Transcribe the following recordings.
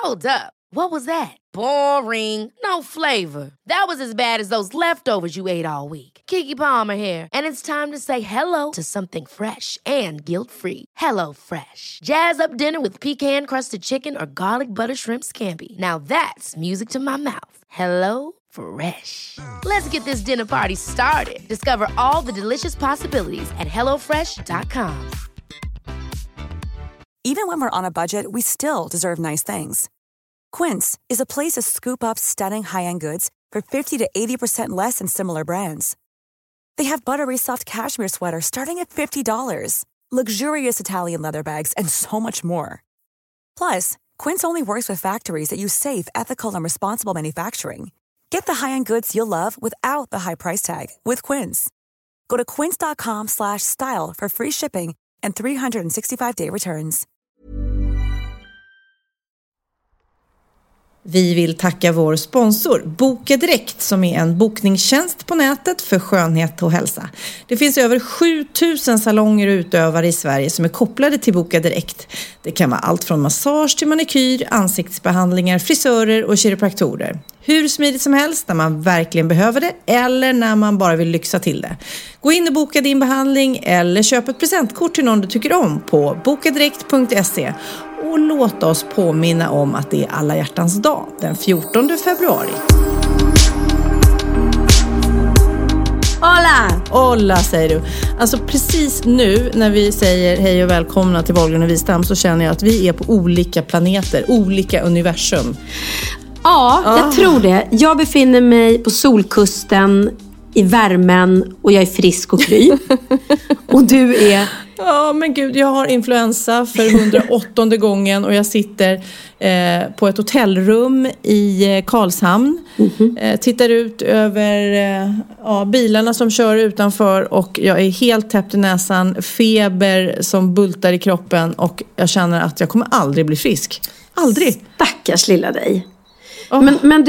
Hold up. What was that? Boring. No flavor. That was as bad as those leftovers you ate all week. Keke Palmer here, and it's time to say hello to something fresh and guilt-free. Hello Fresh. Jazz up dinner with pecan-crusted chicken or garlic butter shrimp scampi. Now that's music to my mouth. Hello Fresh. Let's get this dinner party started. Discover all the delicious possibilities at hellofresh.com. Even when we're on a budget, we still deserve nice things. Quince is a place to scoop up stunning high-end goods for 50 to 80% less than similar brands. They have buttery soft cashmere sweaters starting at $50, luxurious Italian leather bags, and so much more. Plus, Quince only works with factories that use safe, ethical, and responsible manufacturing. Get the high-end goods you'll love without the high price tag with Quince. Go to quince.com/style for free shipping and 365-day returns. Vi vill tacka vår sponsor Boka Direkt, som är en bokningstjänst på nätet för skönhet och hälsa. Det finns över 7000 salonger och utövare i Sverige som är kopplade till Boka Direkt. Det kan vara allt från massage till manikyr, ansiktsbehandlingar, frisörer och kiropraktorer. Hur smidigt som helst när man verkligen behöver det eller när man bara vill lyxa till det. Gå in och boka din behandling eller köp ett presentkort till någon du tycker om på bokadirekt.se. Och låt oss påminna om att det är alla hjärtans dag den 14 februari. Hola säger du. Alltså precis nu när vi säger hej och välkomna till Wahlgren och Wistam så känner jag att vi är på olika planeter, olika universum. Ja, jag tror det. Jag befinner mig på solkusten i värmen och jag är frisk och kry. Och du är... Ja, men gud, jag har influensa för 108:e gången och jag sitter på ett hotellrum i Karlshamn. Tittar ut över bilarna som kör utanför och jag är helt täppt i näsan, feber som bultar i kroppen och jag känner att jag kommer aldrig bli frisk. Aldrig. Stackars lilla dig. Men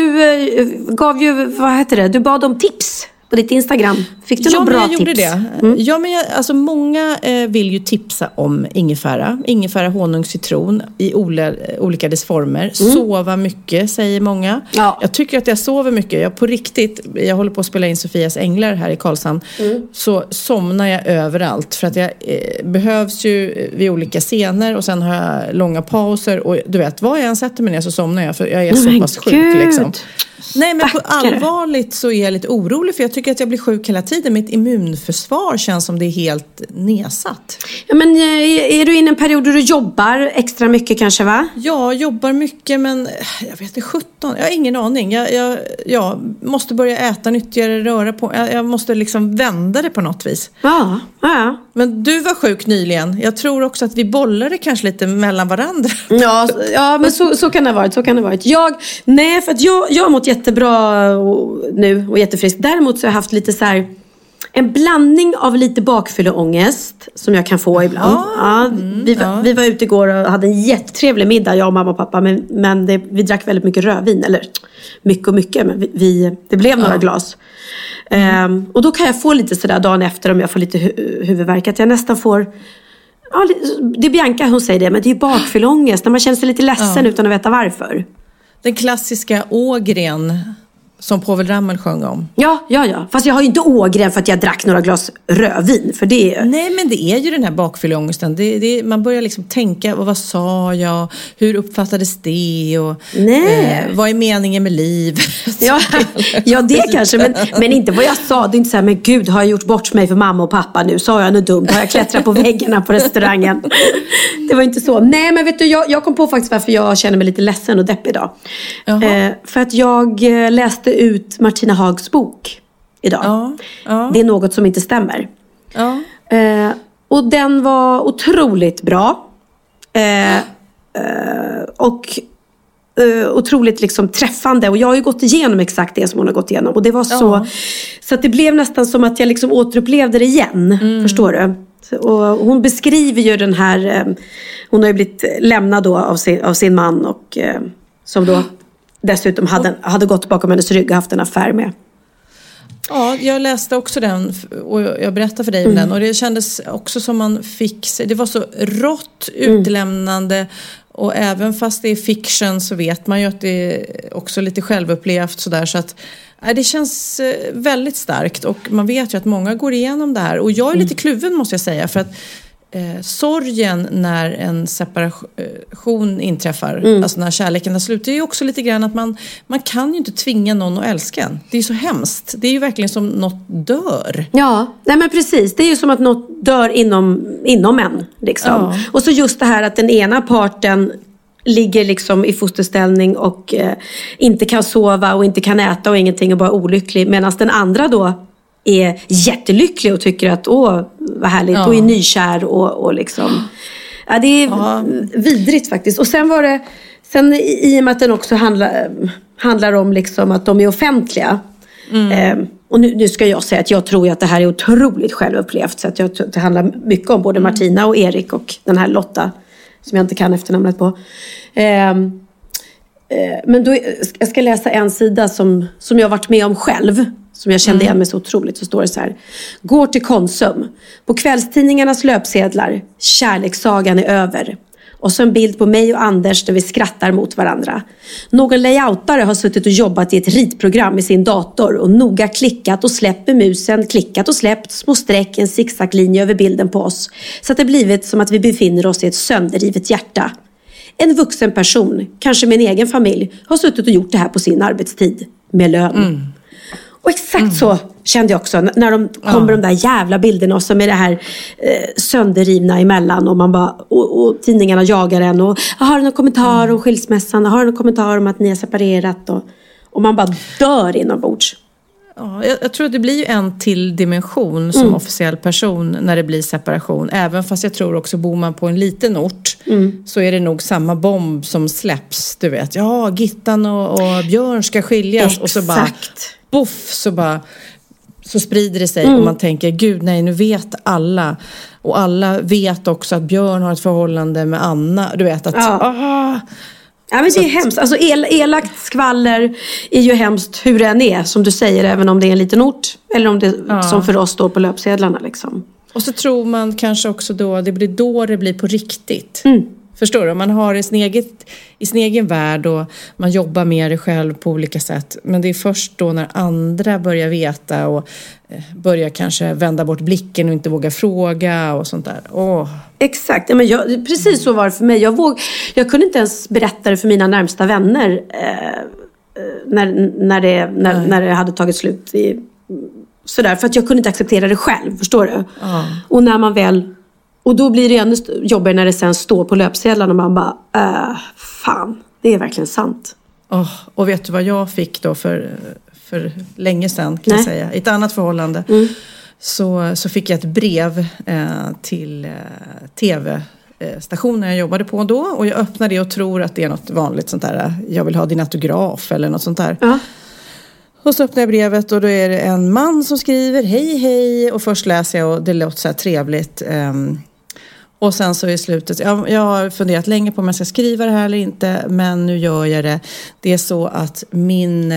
du gav ju, vad heter det? Du bad om tips på ditt Instagram. Fick du några bra tips? Gjorde det. Ja, men alltså många vill ju tipsa om ingefära, honung, citron i olika dess former. Sova mycket, säger många. Ja. Jag tycker att jag sover mycket. Jag håller på att spela in Sofias änglar här i Karlshamn. Så somnar jag överallt. För att jag behövs ju vid olika scener och sen har jag långa pauser. Och du vet, vad jag än sätter mig ner så somnar jag. För jag är så pass sjuk liksom. Nej, men på allvarligt så är jag lite orolig för jag tycker att jag blir sjuk hela tiden. Mitt immunförsvar känns som det är helt nedsatt. Ja, men är du inne i en period där du jobbar extra mycket kanske, va? Ja, jobbar mycket men jag vet inte, 17. Jag har ingen aning. Jag måste börja äta nyttigare, röra på. Jag måste liksom vända det på något vis. Ja. Men du var sjuk nyligen. Jag tror också att vi bollade kanske lite mellan varandra. Ja, men så kan det ha varit. För att jag har mått jättebra nu och jättefrisk. Däremot så har jag haft lite så här en blandning av lite bakfylleångest som jag kan få ibland. Vi var ute igår och hade en jättetrevlig middag, jag och mamma och pappa, men vi drack väldigt mycket rödvin, eller mycket, men det blev några glas. Och då kan jag få lite sådär dagen efter om jag får lite huvudvärk, att jag nästan får... Ja, det är Bianca, hon säger det, men det är ju bakfylleångest när man känner sig lite ledsen utan att veta varför. Den klassiska ågren som Povel Ramel sjöng om. Ja. Fast jag har ju inte ågren för att jag drack några glas rödvin. För det... Nej, men det är ju den här bakfylleångesten. Man börjar liksom tänka, vad sa jag? Hur uppfattades det? Och, vad är meningen med liv? Ja, det kanske. Men inte vad jag sa. Det är inte så här, men gud, har jag gjort bort mig för mamma och pappa nu? Sa jag något dumt? Har jag klättrat på väggarna på restaurangen? Det var inte så. Nej, men vet du, jag kom på faktiskt varför jag känner mig lite ledsen och deppig idag. För att jag läste ut Martina Hags bok idag. Det är något som inte stämmer. Och den var otroligt bra. Och otroligt liksom träffande. Och jag har ju gått igenom exakt det som hon har gått igenom. Och det var så att det blev nästan som att jag liksom återupplevde det igen. Förstår du? Och hon beskriver ju den här... hon har ju blivit lämnad då av sin man. Och som då... dessutom hade gått bakom hennes rygg och haft en affär med. Ja, jag läste också den och jag berättade för dig om den. Och det kändes också som man fick... Det var så rått, utlämnande Och även fast det är fiction så vet man ju att det är också lite självupplevt sådär, så att det känns väldigt starkt och man vet ju att många går igenom det här. Och jag är lite kluven måste jag säga, för att sorgen när en separation inträffar, alltså när kärleken har slut, det är ju också lite grann att man kan ju inte tvinga någon att älska en. Det är så hemskt. Det är ju verkligen som något dör. Ja, nej men precis. Det är ju som att något dör inom en liksom. Ja. Och så just det här att den ena parten ligger liksom i fosterställning och inte kan sova och inte kan äta och ingenting och bara olycklig, medan den andra då är jättelycklig och tycker att vad härligt, och är nykär och liksom det är vidrigt faktiskt. Och sen var det i och med att den också handlar om liksom att de är offentliga. Och nu ska jag säga att jag tror att det här är otroligt självupplevt, så att jag tror att det handlar mycket om både Martina och Erik och den här Lotta som jag inte kan efternamnet på. Men då jag ska läsa en sida som jag varit med om själv, som jag kände igen mig så otroligt. Så står det så här: går till Konsum. På kvällstidningarnas löpsedlar: kärlekssagan är över. Och så en bild på mig och Anders där vi skrattar mot varandra. Någon layoutare har suttit och jobbat i ett ritprogram i sin dator och noga klickat och släppt med musen, klickat och släppt små streck, en zigzaglinje över bilden på oss. Så att det blivit som att vi befinner oss i ett sönderrivet hjärta. En vuxen person, kanske med en egen familj, har suttit och gjort det här på sin arbetstid med lön. Och exakt så kände jag också när de kommer de där jävla bilderna och så med det här sönderrivna emellan, och man bara och tidningarna jagar en och har du någon kommentar om skilsmässan, har du någon kommentar om att ni har separerat, och man bara dör inombords. Ja, jag tror att det blir ju en till dimension som officiell person när det blir separation. Även fast jag tror också, bor man på en liten ort så är det nog samma bomb som släpps. Du vet, Gittan och Björn ska skiljas. Exakt. Och så bara boff, så sprider det sig och man tänker, gud nej, nu vet alla. Och alla vet också att Björn har ett förhållande med Anna. Du vet att ja, men det är hemskt. Alltså elakt skvaller är ju hemskt hur det än är, som du säger, även om det är en liten ort eller om det som för oss står på löpsedlarna liksom. Och så tror man kanske också då det blir på riktigt. Förstår du? Man har i sin egen värld och man jobbar med det själv på olika sätt. Men det är först då när andra börjar veta och börjar kanske vända bort blicken och inte våga fråga och sånt där. Exakt. Ja, men precis så var det för mig. Jag kunde inte ens berätta det för mina närmsta vänner när det hade tagit slut. Sådär, för att jag kunde inte acceptera det själv, förstår du? Och när man väl... Och då blir det ännu jobbigare när det sen står på löpsedlarna och man bara, fan, det är verkligen sant. Och vet du vad jag fick då för länge sedan, kan jag säga. I ett annat förhållande så fick jag ett brev till tv-stationen jag jobbade på då. Och jag öppnade det och tror att det är något vanligt sånt där. Jag vill ha din autograf eller något sånt där. Och så öppnar jag brevet och då är det en man som skriver hej. Och först läser jag och det låter så här trevligt. Och sen så i slutet, jag har funderat länge på om jag ska skriva det här eller inte. Men nu gör jag det. Det är så att min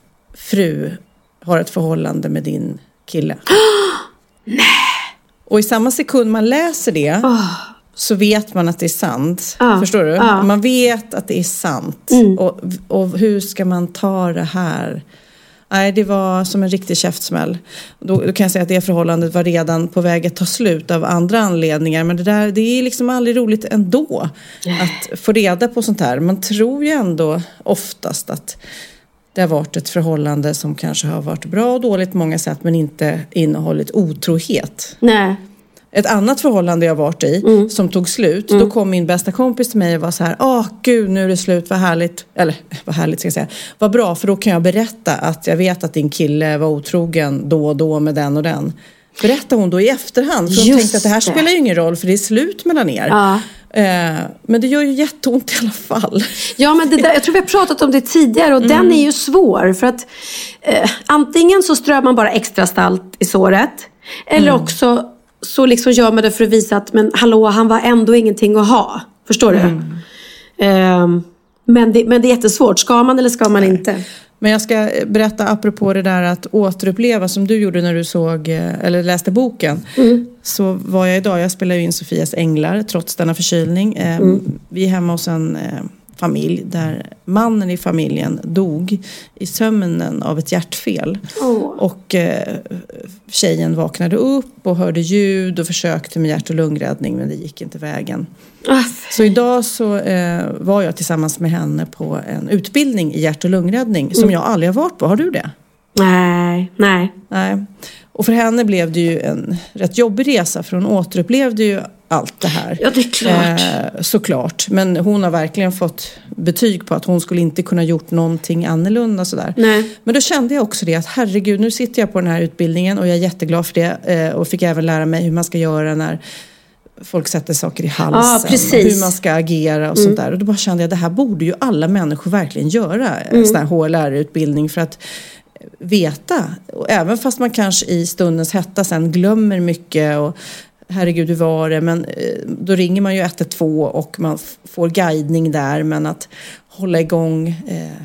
fru har ett förhållande med din kille. Nej. Och i samma sekund man läser det så vet man att det är sant. Förstår du? Man vet att det är sant. Och hur ska man ta det här? Nej, det var som en riktig käftsmäll. Då kan jag säga att det förhållandet var redan på väg att ta slut av andra anledningar. Men det är liksom aldrig roligt ändå att få reda på sånt här. Man tror ju ändå oftast att det har varit ett förhållande som kanske har varit bra och dåligt på många sätt, men inte innehållit otrohet. Nej. Ett annat förhållande jag varit i som tog slut, då kom min bästa kompis till mig och var så här: gud, nu är det slut, vad härligt. Eller vad härligt ska jag säga. Vad bra, för då kan jag berätta att jag vet att din kille var otrogen då och då med den och den. Berättar hon då i efterhand. För hon tänkte att det här spelar ju ingen roll, för det är slut mellan er. Men det gör ju jätteont i alla fall. Ja, men det där, jag tror vi har pratat om det tidigare. Och den är ju svår. För att antingen så strör man bara extra salt i såret. Eller också så liksom gör man det för att visa att men hallå, han var ändå ingenting att ha. Förstår du? Men det är jättesvårt. Ska man eller ska man inte? Men jag ska berätta apropå det där att återuppleva som du gjorde när du såg eller läste boken. Så var jag idag, jag spelar ju in Sofias änglar trots denna förkylning. Vi är hemma hos en familj där mannen i familjen dog i sömnen av ett hjärtfel. Och tjejen vaknade upp och hörde ljud och försökte med hjärt- och lungräddning, men det gick inte vägen. Så idag så var jag tillsammans med henne på en utbildning i hjärt- och lungräddning som jag aldrig har varit på. Har du det? Nej. Och för henne blev det ju en rätt jobbig resa, för hon återupplevde ju allt det här. Ja, det är klart. Såklart. Men hon har verkligen fått betyg på att hon skulle inte kunna gjort någonting annorlunda sådär. Nej. Men då kände jag också det att herregud, nu sitter jag på den här utbildningen och jag är jätteglad för det. Och fick även lära mig hur man ska göra när folk sätter saker i halsen. Och hur man ska agera och sånt där. Och då bara kände jag, det här borde ju alla människor verkligen göra. En sån här HLR-utbildning för att veta. Och även fast man kanske i stundens hetta sen glömmer mycket och herregud hur var det, men då ringer man ju 112 och man får guidning där, men att hålla igång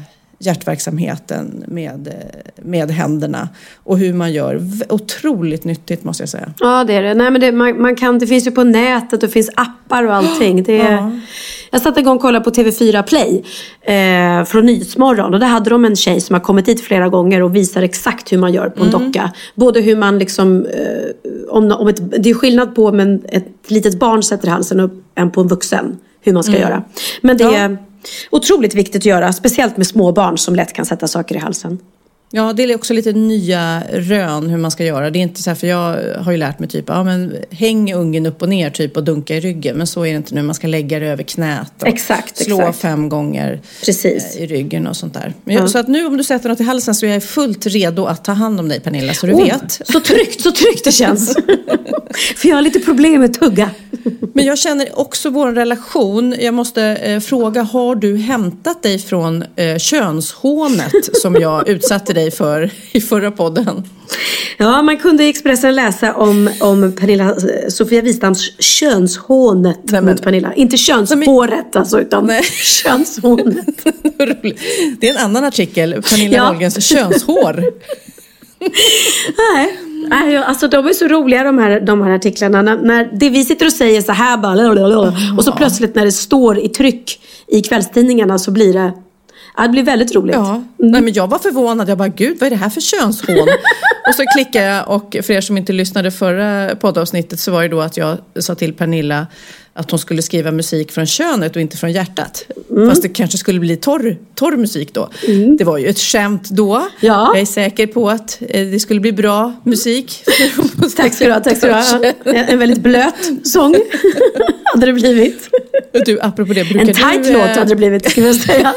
hjärtverksamheten med händerna och hur man gör, otroligt nyttigt måste jag säga. Ja, det är det. Nej, men det finns ju på nätet och det finns appar och allting. Jag satt en gång och kollade på TV4 Play från Nyhetsmorgon, och där hade de en tjej som har kommit dit flera gånger och visar exakt hur man gör på en docka. Både hur man liksom det är skillnad på om ett litet barn sätter halsen upp än på en vuxen, hur man ska göra. Men det är otroligt viktigt att göra, speciellt med små barn som lätt kan sätta saker i halsen. Ja, det är också lite nya rön hur man ska göra. Det är inte så här, för jag har ju lärt mig typ, häng ungen upp och ner typ och dunka i ryggen. Men så är det inte nu, man ska lägga det över knät och slå 5 gånger i ryggen och sånt där. Men så att nu om du sätter något i halsen så är jag fullt redo att ta hand om dig, Pernilla, så du vet. Så tryggt det känns. För jag har lite problem med tugga. Men jag känner också vår relation, jag måste fråga, har du hämtat dig från könshånet som jag utsatte dig för i förra podden? Ja, man kunde i Expressen läsa om Sofia Wistams könshånet mot Pernilla. Inte könshåret alltså, utan könshånet. Det är en annan artikel, Pernilla Wahlgrens könshår. Nej, alltså de är så roliga de här artiklarna. När det vi sitter och säger så här bara, och så plötsligt när det står i tryck i kvällstidningarna så blir det... Det blir väldigt roligt. Ja. Nej, men jag var förvånad. Jag bara, gud, vad är det här för könshån? Och så klickade jag, och för er som inte lyssnade förra poddavsnittet så var det då att jag sa till Pernilla att hon skulle skriva musik från könet och inte från hjärtat. Fast det kanske skulle bli torr musik då. Det var ju ett skämt då. Ja. Jag är säker på att det skulle bli bra musik. Tack ska du ha. En väldigt blöt sång hade det blivit. Du, apropå det, en tight låt hade det blivit, ska jag säga.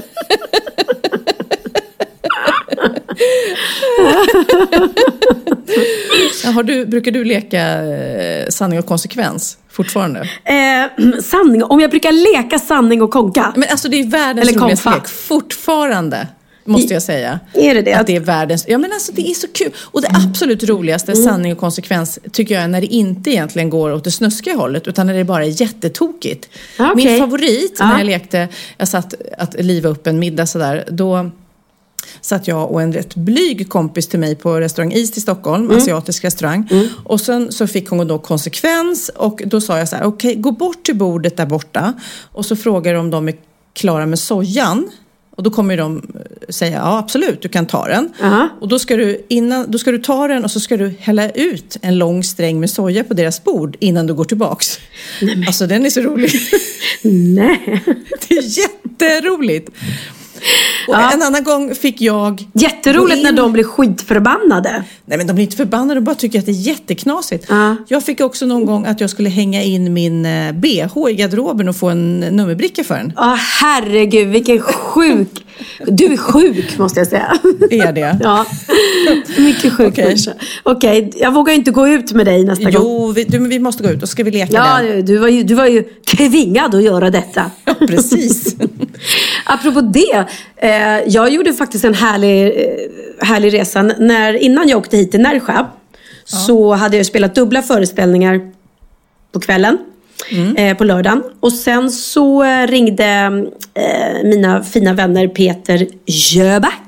Brukar du leka sanning och konsekvens fortfarande? Sanning, om jag brukar leka sanning och konka. Men alltså det är världens roligaste lek fortfarande, måste jag säga. Är det? Att det är världens... Ja, men alltså det är så kul. Och det absolut roligaste sanning och konsekvens tycker jag är när det inte egentligen går åt det snuskiga hållet, utan när det bara är jättetokigt. Okay. Min favorit när jag lekte, jag satt att liva upp en middag sådär, då satt jag och en rätt blyg kompis till mig på restaurang East i Stockholm, asiatisk restaurang. Och sen så fick hon då konsekvens, och då sa jag så här: okej, gå bort till bordet där borta och så frågar om de är klara med sojan. Och då kommer de säga, ja absolut, du kan ta den. Och då ska du ta den och så ska du hälla ut en lång sträng med soja på deras bord innan du går tillbaks. Nej. Alltså den är så rolig. Nej. Det är jätteroligt. Och en annan gång fick jag... Jätteroligt när de blir skitförbannade. Nej, men de blir inte förbannade, de bara tycker att det är jätteknasigt. Jag fick också någon gång att jag skulle hänga in min BH i garderoben och få en nummerbricka för den. Herregud, vilken sjuk... Du är sjuk, måste jag säga. Är det? Ja, mycket sjuk. Okej, jag vågar inte gå ut med dig nästa gång. Jo, vi måste gå ut och ska vi leka den. Ja, du var ju tvingad att göra detta. Ja, precis. Apropå det, jag gjorde faktiskt en härlig resa. Innan jag åkte hit till Närsjö så hade jag spelat dubbla föreställningar på kvällen. På lördagen. Och sen så ringde mina fina vänner Peter Jöback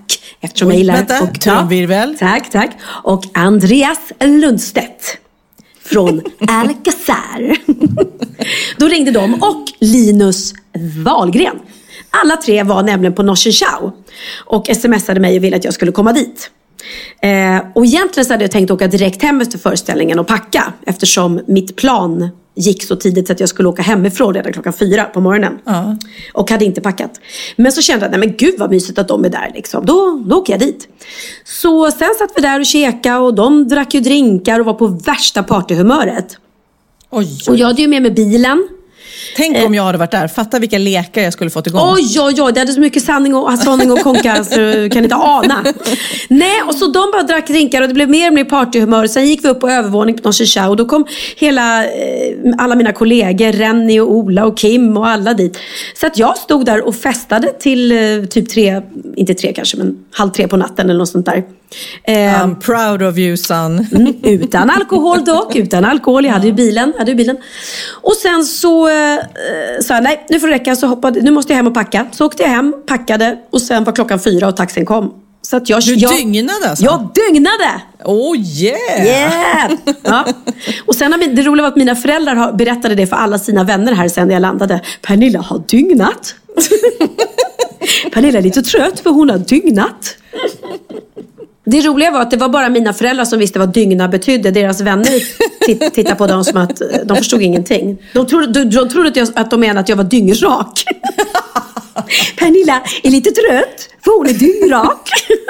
eftersom jag gillar. Vänta, trumvirvel. Tack. Och Andreas Lundstedt från Alcazar. Då ringde de och Linus Wahlgren. Alla tre var nämligen på Norsen Chow och smsade mig och ville att jag skulle komma dit. Och egentligen så hade jag tänkt åka direkt hem efter föreställningen och packa, eftersom mitt plan gick så tidigt så att jag skulle åka hemifrån redan 4:00 på morgonen. Och hade inte packat. Men så kände jag, nej men gud vad mysigt att de är där liksom. Då åker jag dit. Så sen satt vi där och käkade och de drack ju drinkar och var på värsta partyhumöret. Oj. Och jag hade ju med mig bilen. Tänk om jag hade varit där. Fatta vilka lekar jag skulle fått igång. Oj, det hade så mycket sanning och konka så du kan inte ana. Nej, och så de bara drack drinkar och det blev mer och mer partyhumör. Sen gick vi upp på övervåning på Norsen Chow och då kom alla mina kollegor, Renny och Ola och Kim och alla dit. Så att jag stod där och festade till typ 3, inte 3 kanske, men 2:30 på natten eller något sånt där. I'm proud of you, son. Utan alkohol dock, utan alkohol. Jag hade ju bilen. Och sen så sa jag, nej, nu får det räcka. Nu måste jag hem och packa. Så åkte jag hem, packade och sen var 4:00 och taxin kom. Så att jag dygnade alltså? Jag dygnade! Oh yeah! Ja. Och sen det roliga var att mina föräldrar berättade det för alla sina vänner här sen när jag landade. Pernilla har dygnat. Pernilla är lite trött för hon har dygnat. Det roliga var att det var bara mina föräldrar som visste vad dygna betydde. Deras vänner tittade på dem som att de förstod ingenting. De trodde att de menade att jag var dyngrak. Pernilla är lite trött för hon är dyngrak.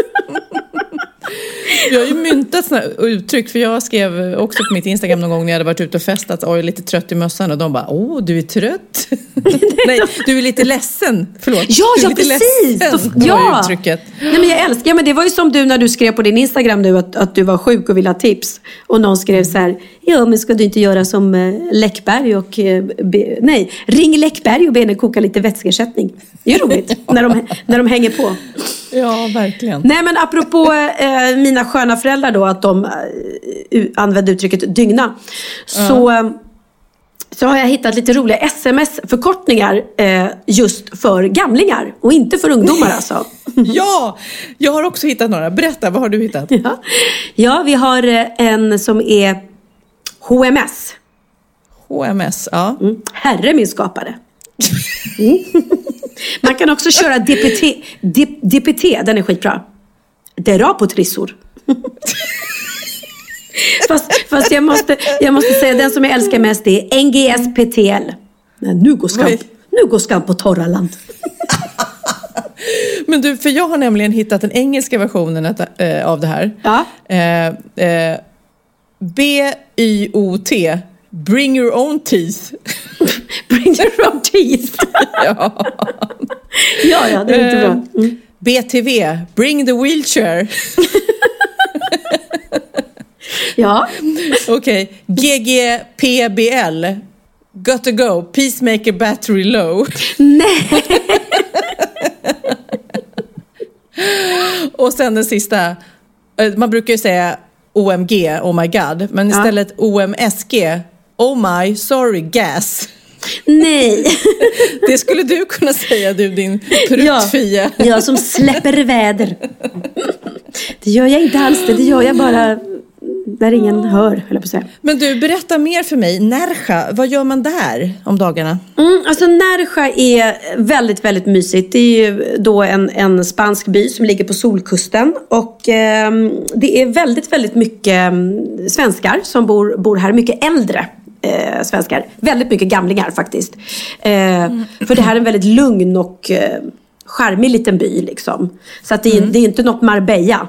Jag har ju myntat såna uttryck, för jag skrev också på mitt Instagram någon gång när jag hade varit ute och festat, jag är lite trött i mössan, och de bara, du är trött. Nej, du är lite ledsen. Förlåt. Ja, precis. Ja. Uttrycket. Nej, men jag älskar, men det var ju som du när du skrev på din Instagram nu att du var sjuk och ville ha tips. Och någon skrev så här, ja men ska du inte göra som Läckberg och ring Läckberg och be henne koka lite vätskeersättning. Det är roligt när de hänger på. Ja, verkligen. Nej, men apropå mina sköna föräldrar då, att de använde uttrycket dygna. Så har jag hittat lite roliga sms-förkortningar just för gamlingar och inte för ungdomar alltså. Ja, jag har också hittat några. Berätta, vad har du hittat? Ja, vi har en som är HMS. HMS, ja. Herre min skapare. Man kan också köra DPT, den är skitbra. Dera på trissor. fast jag måste säga, den som jag älskar mest är NGSPTL. Nu går skam på torra land. Men du, för jag har nämligen hittat den engelska versionen av det här. Ja. BYOT. Bring your own teeth. Bring your own teeth. Ja, det är inte bra. BTV. Bring the wheelchair. Ja. Okej. GGPBL. Got to go. Peacemaker battery low. Nej. Och sen den sista. Man brukar ju säga OMG, oh my god. Men istället OMSG. Oh my, sorry, gas. Nej. Det skulle du kunna säga, du, din pruttfia. Ja, jag som släpper väder. Det gör jag inte alls, det gör jag bara där ingen hör, höll jag på att säga. Men du, berätta mer för mig. Närsja, vad gör man där om dagarna? Alltså Närsja är väldigt, väldigt mysigt. Det är ju då en spansk by som ligger på solkusten. Och det är väldigt, väldigt mycket svenskar som bor här. Mycket äldre svenskar. Väldigt mycket gamlingar faktiskt. För det här är en väldigt lugn och charmig liten by liksom. Så att det är inte något Marbella.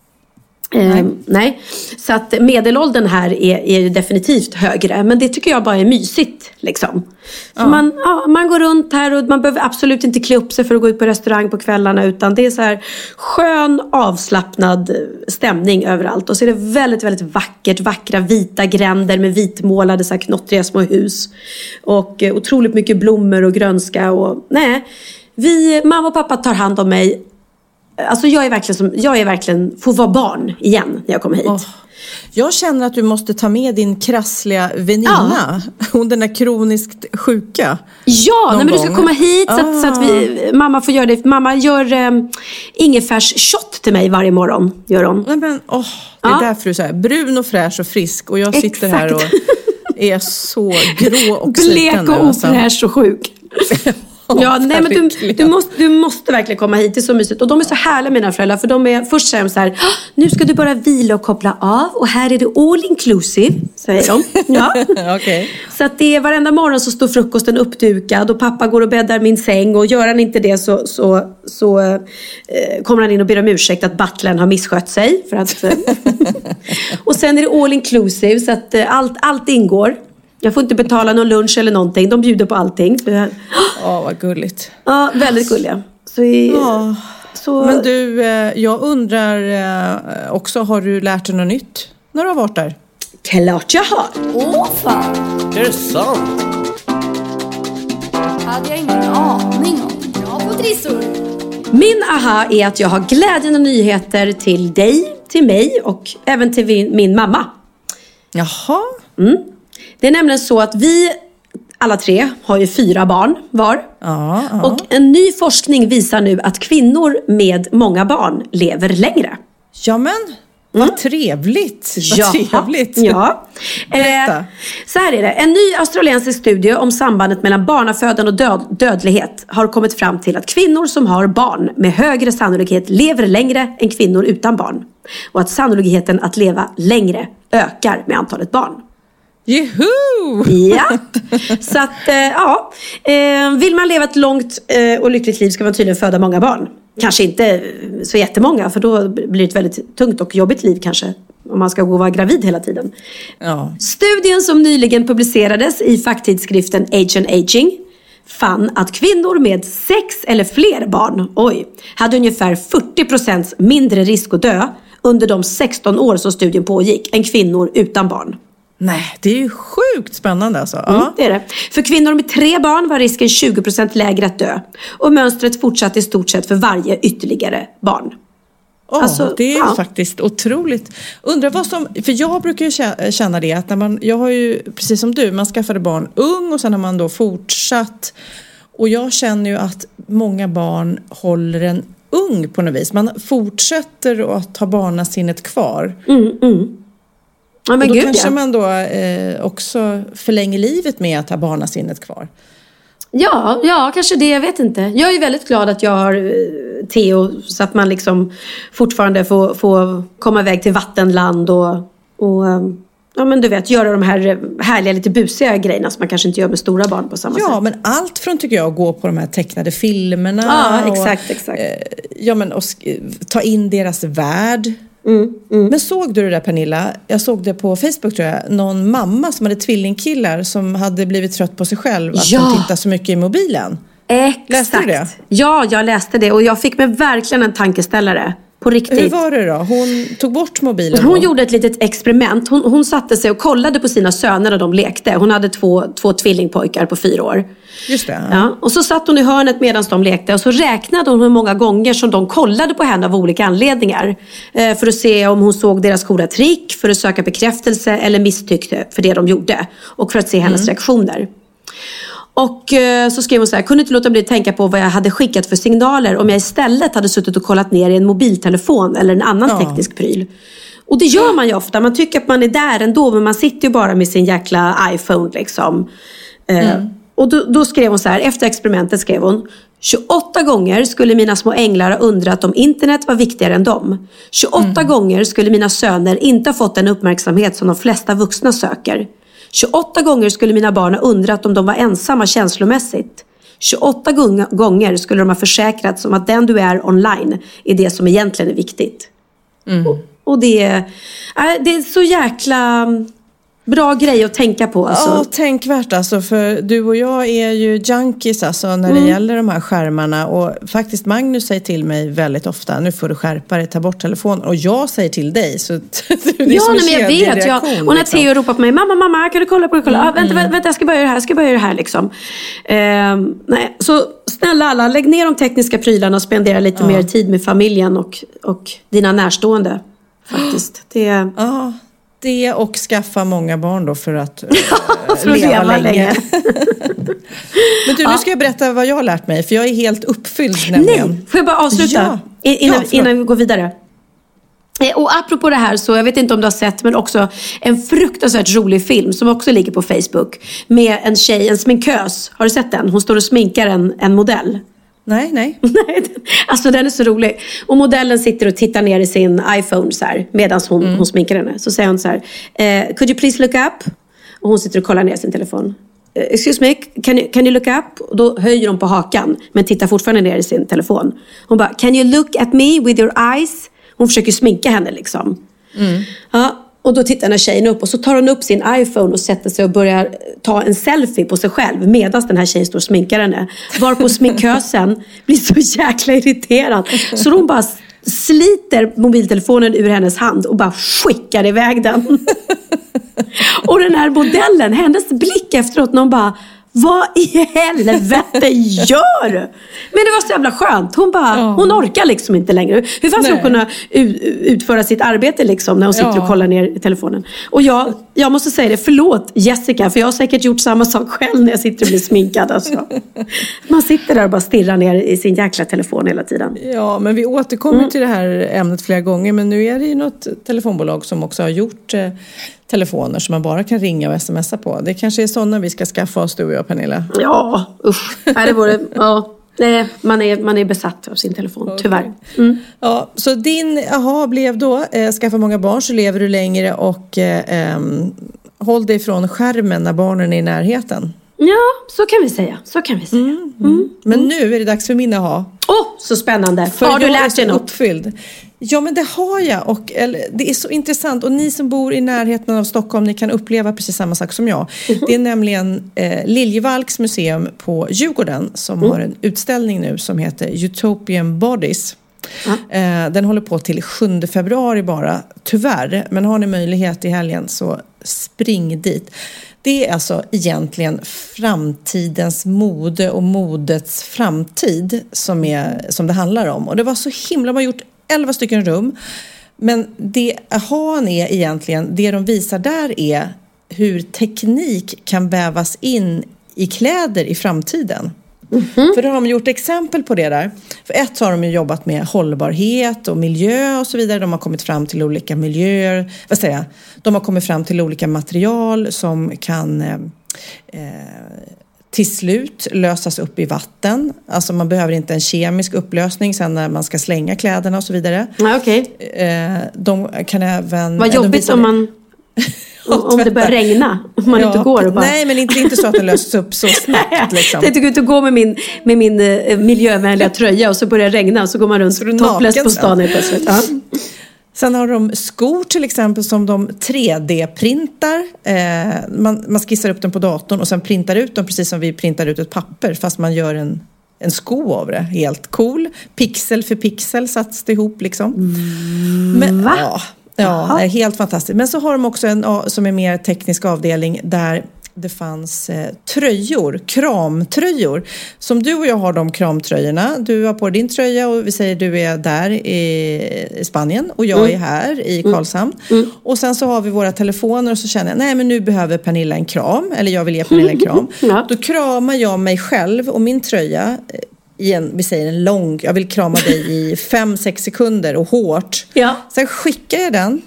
Nej. Så att medelåldern här är ju definitivt högre. Men det tycker jag bara är mysigt liksom. För man går runt här och man behöver absolut inte klä upp sig för att gå ut på restaurang på kvällarna, utan det är så här skön, avslappnad stämning överallt. Och så är det väldigt, väldigt vackert. Vackra vita gränder med vitmålade så här knottriga små hus. Och otroligt mycket blommor och grönska. Och mamma och pappa tar hand om mig Alltså jag är verkligen får vara barn igen när jag kommer hit. Jag känner att du måste ta med din krassliga väninna. Hon den där kroniskt sjuka. Ja, men du ska komma hit så att mamma får göra det. Mamma gör ingefärs-shot till mig varje morgon. Gör hon. Nej, men, det är därför du säger brun och fräsch och frisk. Och jag sitter här och är så grå och sliten. Blek och ofräsch och sjuk. Ja, nej, men du måste verkligen komma hit, det är så mysigt. Och de är så härliga, mina föräldrar, för de är först säger de så här: nu ska du bara vila och koppla av, och här är det all inclusive, säger de. Ja. Okay. Så att det är varenda morgon så står frukosten uppdukad och pappa går och bäddar min säng, och gör han inte det så kommer han in och ber om ursäkt att butlern har misskött sig för att och sen är det all inclusive, så att allt ingår. Jag får inte betala någon lunch eller någonting. De bjuder på allting. Vad gulligt. Ja, väldigt gulliga. Så... Men du, jag undrar också, har du lärt dig något nytt när du har varit där? Klart jag har. Fan. Är det sant? Hade jag ingen aning om. Bra på trissor. Min aha är att jag har glädjande nyheter till dig, till mig och även till min mamma. Jaha. Det är nämligen så att vi alla 3 har ju 4 barn var. Ja. Och en ny forskning visar nu att kvinnor med många barn lever längre. Ja, men vad trevligt. Vad trevligt. Ja. Så här är det. En ny australiensisk studie om sambandet mellan barnafödande och dödlighet har kommit fram till att kvinnor som har barn med högre sannolikhet lever längre än kvinnor utan barn. Och att sannolikheten att leva längre ökar med antalet barn. Juhu! Ja, så att vill man leva ett långt och lyckligt liv ska man tydligen föda många barn. Kanske inte så jättemånga, för då blir det ett väldigt tungt och jobbigt liv kanske, om man ska gå och vara gravid hela tiden. Ja. Studien som nyligen publicerades i facktidskriften Age and Aging fann att kvinnor med 6 eller fler barn hade ungefär 40% mindre risk att dö under de 16 år som studien pågick än kvinnor utan barn. Nej, det är ju sjukt spännande alltså. Det är det. För kvinnor med 3 barn var risken 20% lägre att dö. Och mönstret fortsatte i stort sett för varje ytterligare barn. Det är faktiskt otroligt. Undrar vad som, för jag brukar ju känna det att jag har ju, precis som du, man skaffade barn ung och sen har man då fortsatt. Och jag känner ju att många barn håller en ung på något vis. Man fortsätter att ha barnasinnet kvar. Ja, men och då kanske man då också förlänger livet med att ha barnasinnet kvar. Ja, kanske det, jag vet inte. Jag är väldigt glad att jag har Theo, så att man liksom fortfarande får komma iväg till vattenland och ja, men du vet, göra de här härliga, lite busiga grejerna som man kanske inte gör med stora barn på samma sätt. Ja, men allt från, tycker jag, gå på de här tecknade filmerna. Ja, exakt. Och ta in deras värld. Men såg du det där, Pernilla? Jag såg det på Facebook, tror jag. Någon mamma som hade tvillingkillar som hade blivit trött på sig själv att de tittar så mycket i mobilen. Exakt. Läste du det? Ja, jag läste det och jag fick mig verkligen en tankeställare. På riktigt. Hur var det då? Hon tog bort mobilen. Hon gjorde ett litet experiment. Hon satte sig och kollade på sina söner när de lekte. Hon hade två tvillingpojkar på 4 år. Just det. Ja. Och så satt hon i hörnet medan de lekte. Och så räknade hon hur många gånger som de kollade på henne av olika anledningar. För att se om hon såg deras coola trick. För att söka bekräftelse eller misstyckte för det de gjorde. Och för att se hennes reaktioner. Och så skrev hon så här: kunde inte låta bli att tänka på vad jag hade skickat för signaler om jag istället hade suttit och kollat ner i en mobiltelefon eller en annan teknisk pryl. Och det gör man ju ofta. Man tycker att man är där ändå, men man sitter ju bara med sin jäkla iPhone liksom. Och då skrev hon så här, efter experimentet skrev hon: 28 gånger skulle mina små änglar ha undrat om internet var viktigare än dem. 28 gånger skulle mina söner inte ha fått den uppmärksamhet som de flesta vuxna söker. 28 gånger skulle mina barn ha undrat om de var ensamma känslomässigt. 28 gånger skulle de ha försäkrats om att den du är online är det som egentligen är viktigt. Och det är så jäkla bra grej att tänka på. Alltså. Ja, tänkvärt alltså, för du och jag är ju junkies alltså, när det gäller de här skärmarna. Och faktiskt Magnus säger till mig väldigt ofta: nu får du skärpa dig, ta bort telefonen. Och jag säger till dig, så det är som en jag vet. Och när Theo ropar på mig: mamma, kan du kolla på det? Vänta, jag ska börja det här liksom. Nej, så Snälla alla, lägg ner de tekniska prylarna och spendera lite mer tid med familjen och dina närstående. Faktiskt. Det och skaffa många barn då för att leva länge. Men du, nu ska jag berätta vad jag har lärt mig. För jag är helt uppfylld nämligen. Nej, får jag bara avsluta innan vi går vidare? Och apropå det här, så jag vet inte om du har sett, men också en fruktansvärt rolig film som också ligger på Facebook med en tjej, en sminkös. Har du sett den? Hon står och sminkar en modell. Nej. Alltså den är så rolig. Och modellen sitter och tittar ner i sin iPhone så här, medan hon sminkar henne. Så säger hon så här, could you please look up? Och hon sitter och kollar ner sin telefon. Excuse me, can you look up? Och då höjer hon på hakan, men tittar fortfarande ner i sin telefon. Hon bara, can you look at me with your eyes? Hon försöker sminka henne liksom. Ja, och då tittar den här tjejen upp och så tar hon upp sin iPhone och sätter sig och börjar ta en selfie på sig själv medan den här tjejen står och sminkar henne. Varpå sminkösen blir så jäkla irriterad. Så hon bara sliter mobiltelefonen ur hennes hand och bara skickar iväg den. Och den här modellen, hennes blick efteråt när hon bara, vad i helvete gör du? Men det var så jävla skönt. Hon hon orkar liksom inte längre. Hur fan ska hon kunna utföra sitt arbete liksom när hon sitter och kollar ner i telefonen? Och jag måste säga det, förlåt Jessica, för jag har säkert gjort samma sak själv när jag sitter och blir sminkad alltså. Man sitter där och bara stirrar ner i sin jäkla telefon hela tiden. Ja, men vi återkommer till det här ämnet flera gånger. Men nu är det ju något telefonbolag som också har gjort telefoner som man bara kan ringa och smsa på. Det kanske är sådana vi ska skaffa oss, du och jag, Pernilla. Ja, usch. Det vore, man är besatt av sin telefon, tyvärr. Ja, så din blev då skaffa många barn så lever du längre och håll dig från skärmen när barnen är i närheten. Ja, så kan vi säga. Men nu är det dags för min så spännande. För har du lärt dig något? Uppfylld. Ja, men det har jag. Och det är så intressant. Och ni som bor i närheten av Stockholm, ni kan uppleva precis samma sak som jag. Det är nämligen Liljevalchs museum på Djurgården som har en utställning nu som heter Utopian Bodies. Den håller på till 7 februari bara, tyvärr. Men har ni möjlighet i helgen så spring dit. Det är alltså egentligen framtidens mode och modets framtid som det handlar om. Och det var så himla, man har gjort 11 stycken rum. Men det är egentligen, det de visar där är hur teknik kan vävas in i kläder i framtiden. För då har de gjort exempel på det där. För ett har de ju jobbat med hållbarhet och miljö och så vidare. De har kommit fram till olika miljöer. De har kommit fram till olika material som kan till slut lösas upp i vatten. Alltså man behöver inte en kemisk upplösning sen när man ska slänga kläderna och så vidare. Okej. De kan även... Vad jobbigt om det börjar regna. Om man inte går och bara... Nej, men inte så att det löses upp så snabbt. Liksom. Jag tycker inte att gå med min miljövänliga tröja och så börjar det regna och så går man runt topless på stan plötsligt. Ja. Sen har de skor till exempel som de 3D-printar. Man skissar upp dem på datorn och sen printar ut dem precis som vi printar ut ett papper. Fast man gör en sko av det. Helt cool. Pixel för pixel satts det ihop liksom. Men, va? Ja, det är helt fantastiskt. Men så har de också en som är mer teknisk avdelning där det fanns kramtröjor. Som du och jag har de kramtröjorna. Du har på din tröja och vi säger du är där i Spanien och jag är här i Karlshamn. Och sen så har vi våra telefoner och så känner jag, nej men nu behöver Pernilla en kram. Eller jag vill ge Pernilla en kram. Då kramar jag mig själv och min tröja vi säger en lång, jag vill krama dig i 5-6 sekunder och hårt. Ja. Sen skickar jag den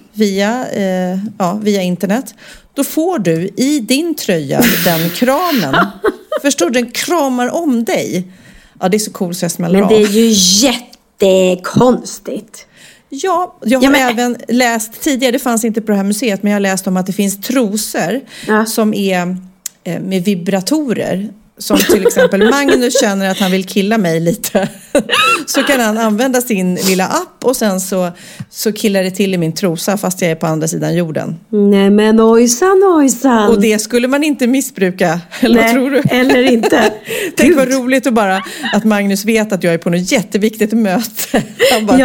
via internet. Då får du i din tröja den kramen. Förstår du? Den kramar om dig. Ja, det är så coolt så jag smäller av. Men det är ju jättekonstigt. Ja, jag har även läst tidigare, det fanns inte på det här museet, men jag har läst om att det finns trosor som är med vibratorer. Som till exempel Magnus känner att han vill killa mig lite. Så kan han använda sin lilla app och sen så killar det till i min trosa fast jag är på andra sidan jorden. Nej men ojsan. Och det skulle man inte missbruka. Eller vad tror du? Eller inte. Tänk vad roligt att Magnus vet att jag är på något jätteviktigt möte. Han bara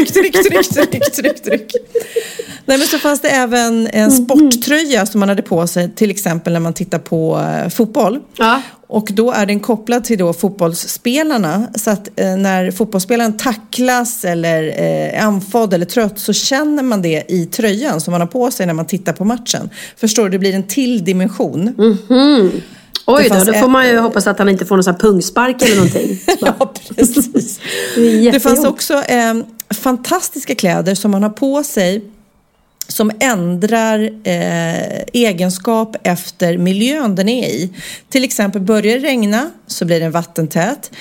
tryck. Nej men så fanns det även en sporttröja som man hade på sig till exempel när man tittar på fotboll. Ja. Och då är den kopplad till då fotbollsspelarna. Så att när fotbollsspelaren tacklas eller är andfådd eller trött så känner man det i tröjan som man har på sig när man tittar på matchen. Förstår du? Det blir en till dimension. Oj då får man ju hoppas att han inte får någon sån här pungspark eller någonting. Ja, precis. Det fanns också fantastiska kläder som man har på sig som ändrar egenskap efter miljön den är i. Till exempel börjar det regna så blir den vattentät.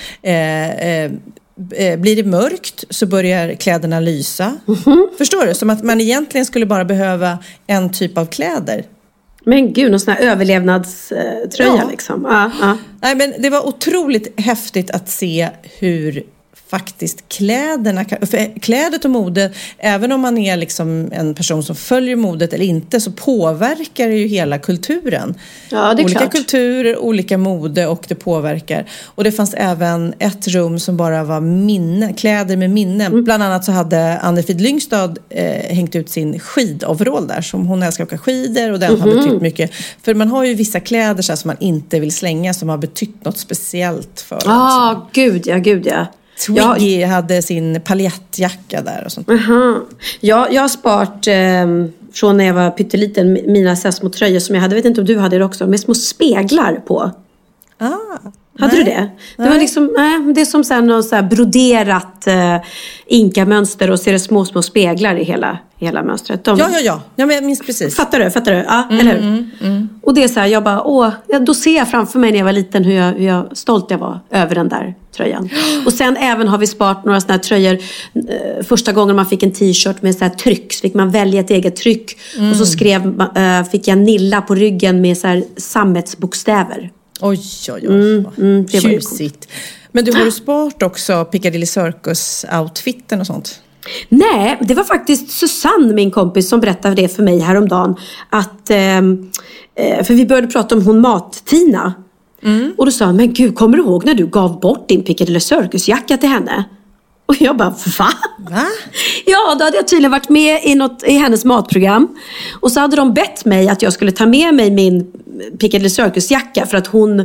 Blir det mörkt så börjar kläderna lysa. Förstår du? Som att man egentligen skulle bara behöva en typ av kläder. Men gud, någon sån här överlevnadströja liksom. Nej, men det var otroligt häftigt att se hur faktiskt kläderna, för klädet och mode, även om man är liksom en person som följer modet eller inte, så påverkar det ju hela kulturen. Ja, det är olika klart. kulturer, olika mode, och det påverkar. Och det fanns även ett rum som bara var kläder med minnen. Bland annat så hade Anne-Frid Lyngstad hängt ut sin skidoverall där, som hon älskar att åka skidor, och den har betytt mycket. För man har ju vissa kläder så här som man inte vill slänga, som har betytt något speciellt för gud ja. Twiggy hade sin paljettjacka där och sånt. Jag har sparat från när jag var pytteliten mina små tröjor som jag hade. Jag vet inte om du hade det också. Med små speglar på. Hade du det? Det var liksom, det är som så här, någon så här broderat inka-mönster, och så är det små speglar i hela mönstret. Ja, men jag minns precis. Fattar du? Ja, eller hur? Och det är så här, jag bara, då ser jag framför mig när jag var liten hur jag stolt jag var över den där tröjan. Och sen även har vi sparat några såna här tröjor. Första gången man fick en t-shirt med så här tryck, så fick man välja ett eget tryck. Och så fick jag Nilla på ryggen med så här sammetsbokstäver. Oj. Det var tjusigt. Men du har ju sparat också Piccadilly Circus-outfitten och sånt. Nej, det var faktiskt Susanne, min kompis, som berättade det för mig häromdagen. Att, för vi började prata om hon Mat-Tina. Och då sa han, men gud, kommer du ihåg när du gav bort din Piccadilly Circus-jacka till henne? Och jag bara, va? Ja, då hade jag tydligen varit med i hennes matprogram. Och så hade de bett mig att jag skulle ta med mig min Piccadilly Circus-jacka. För att hon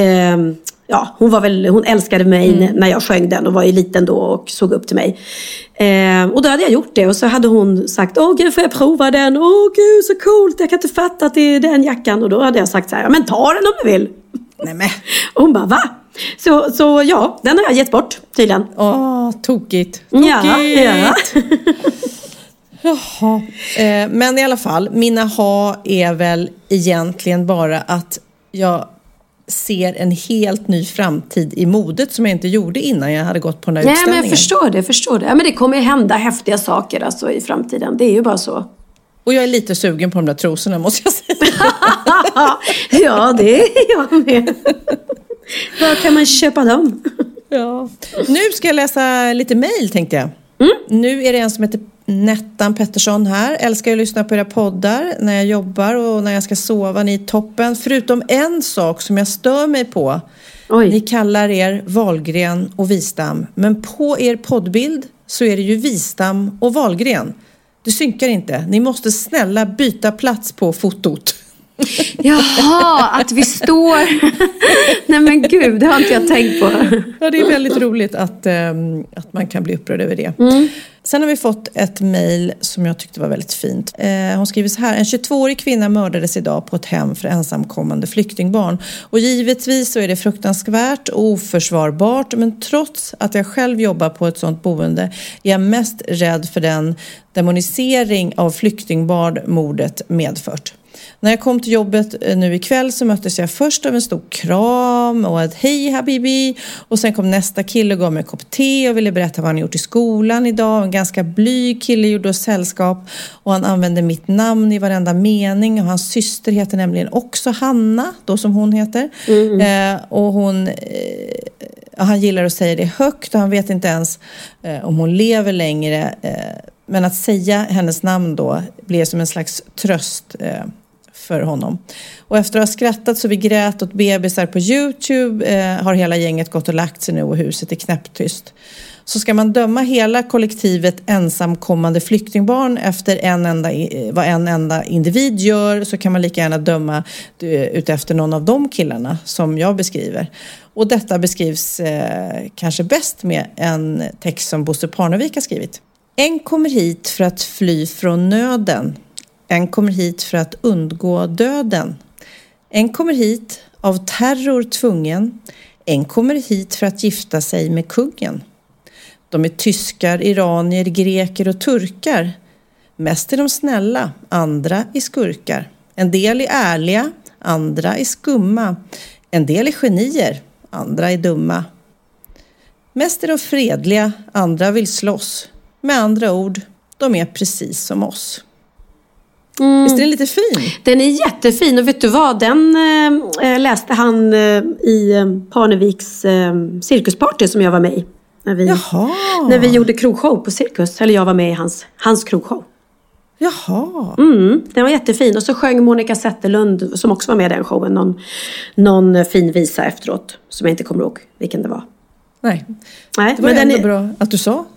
älskade mig när jag sjöng den och var ju liten då och såg upp till mig. Och då hade jag gjort det, och så hade hon sagt, åh gud, får jag prova den? Åh gud, så coolt, jag kan inte fatta att det är den jackan. Och då hade jag sagt så här, ja men ta den om du vill. Nej. Och hon bara, va? Så ja, den har jag gett bort tydligen. Tokigt. Ja. Jaha. Men i alla fall, mina är väl egentligen bara att jag ser en helt ny framtid i modet som jag inte gjorde innan jag hade gått på den här utställningen. Nej, men jag förstår det. Ja, men det kommer ju hända häftiga saker alltså i framtiden. Det är ju bara så. Och jag är lite sugen på de där trosorna, måste jag säga. Ja, det är jag med. Var kan man köpa dem? Ja. Nu ska jag läsa lite mejl, tänkte jag. Nu är det en som heter Nettan Pettersson här. Älskar att lyssna på era poddar när jag jobbar och när jag ska sova. Ni är toppen. Förutom en sak som jag stör mig på. Oj. Ni kallar er Wahlgren och Wistam. Men på er poddbild så är det ju Wistam och Wahlgren. Det synkar inte. Ni måste snälla byta plats på fotot. Jaha, att vi står... Nej men gud, det har inte jag tänkt på. Ja, det är väldigt roligt att man kan bli upprörd över det. Sen har vi fått ett mejl som jag tyckte var väldigt fint. Hon skriver så här: en 22-årig kvinna mördades idag på ett hem för ensamkommande flyktingbarn. Och givetvis så är det fruktansvärt och oförsvarbart, men trots att jag själv jobbar på ett sådant boende är jag mest rädd för den demonisering av flyktingbarn mordet medfört. När jag kom till jobbet nu ikväll så möttes jag först av en stor kram och ett hej habibi, och sen kom nästa kille och gav mig en kopp te och ville berätta vad han gjort i skolan idag. En ganska blyg kille gjorde oss sällskap och han använde mitt namn i varenda mening, och hans syster heter nämligen också Hanna, då som hon heter. Och han gillar att säga det högt och han vet inte ens om hon lever längre, men att säga hennes namn då blev som en slags tröst för honom. Och efter att ha skrattat så vi grät åt bebisar på YouTube har hela gänget gått och lagt sig nu och huset är knäpptyst. Så ska man döma hela kollektivet ensamkommande flyktingbarn efter vad en enda individ gör, så kan man lika gärna döma utefter någon av de killarna som jag beskriver. Och detta beskrivs kanske bäst med en text som Bosse Parnevik har skrivit. En kommer hit för att fly från nöden. En kommer hit för att undgå döden. En kommer hit av terror tvungen. En kommer hit för att gifta sig med kungen. De är tyskar, iranier, greker och turkar. Mest är de snälla, andra är skurkar. En del är ärliga, andra är skumma. En del är genier, andra är dumma. Mest är de fredliga, andra vill slåss. Med andra ord, de är precis som oss. Visst är den lite fin? Den är jättefin, och vet du vad? Den läste han i Parneviks cirkusparty som jag var med i. När vi gjorde krogshow på cirkus. Eller jag var med i hans krogshow. Jaha. Den var jättefin. Och så sjöng Monica Zetterlund, som också var med i den showen, någon fin visa efteråt. Som jag inte kommer ihåg vilken det var. Nej, det var ändå bra att du sa.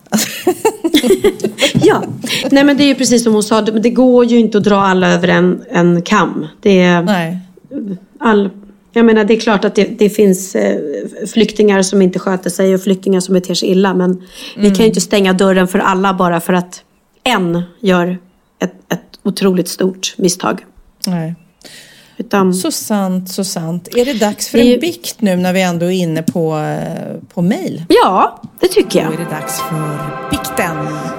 Ja, nej, men det är ju precis som hon sa. Det går ju inte att dra alla över en kam. Jag menar, det är klart att det finns flyktingar som inte sköter sig och flyktingar som beter sig illa. Men vi kan ju inte stänga dörren för alla bara för att en gör ett otroligt stort misstag. Nej. Så sant, så sant. Är det dags för en bikt nu när vi ändå är inne på mejl? Ja, det tycker jag. Då är det dags för bikten.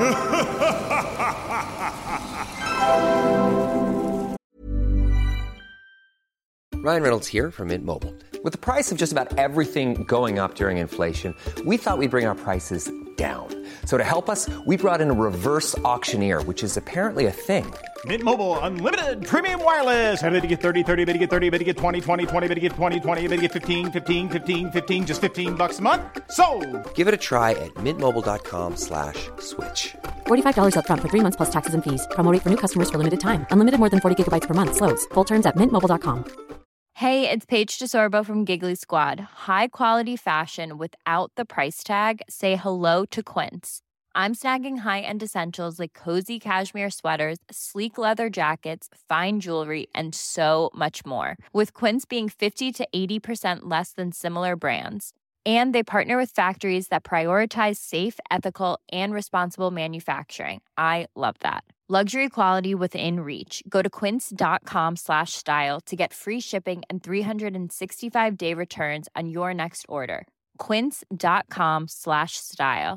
Ryan Reynolds here from Mint Mobile. With the price of just about everything going up during inflation, we thought we'd bring our prices down. So to help us, we brought in a reverse auctioneer, which is apparently a thing. Mint Mobile Unlimited Premium Wireless. How to get 30, 30, bit to get 30, bit to get 20, 20, 20, bit to get 20, 20, bit to get 15, 15, 15, 15, just $15 a month? Sold! Give it a try at mintmobile.com/switch. $45 up front for 3 months plus taxes and fees. Promo rate for new customers for limited time. Unlimited more than 40 gigabytes per month. Slows full terms at mintmobile.com. Hey, it's Paige DeSorbo from Giggly Squad. High quality fashion without the price tag. Say hello to Quince. I'm snagging high-end essentials like cozy cashmere sweaters, sleek leather jackets, fine jewelry, and so much more. With Quince being 50 to 80% less than similar brands. And they partner with factories that prioritize safe, ethical, and responsible manufacturing. I love that. Luxury quality within reach. Go to quince.com/style to get free shipping and 365-day returns on your next order. Quince.com/style.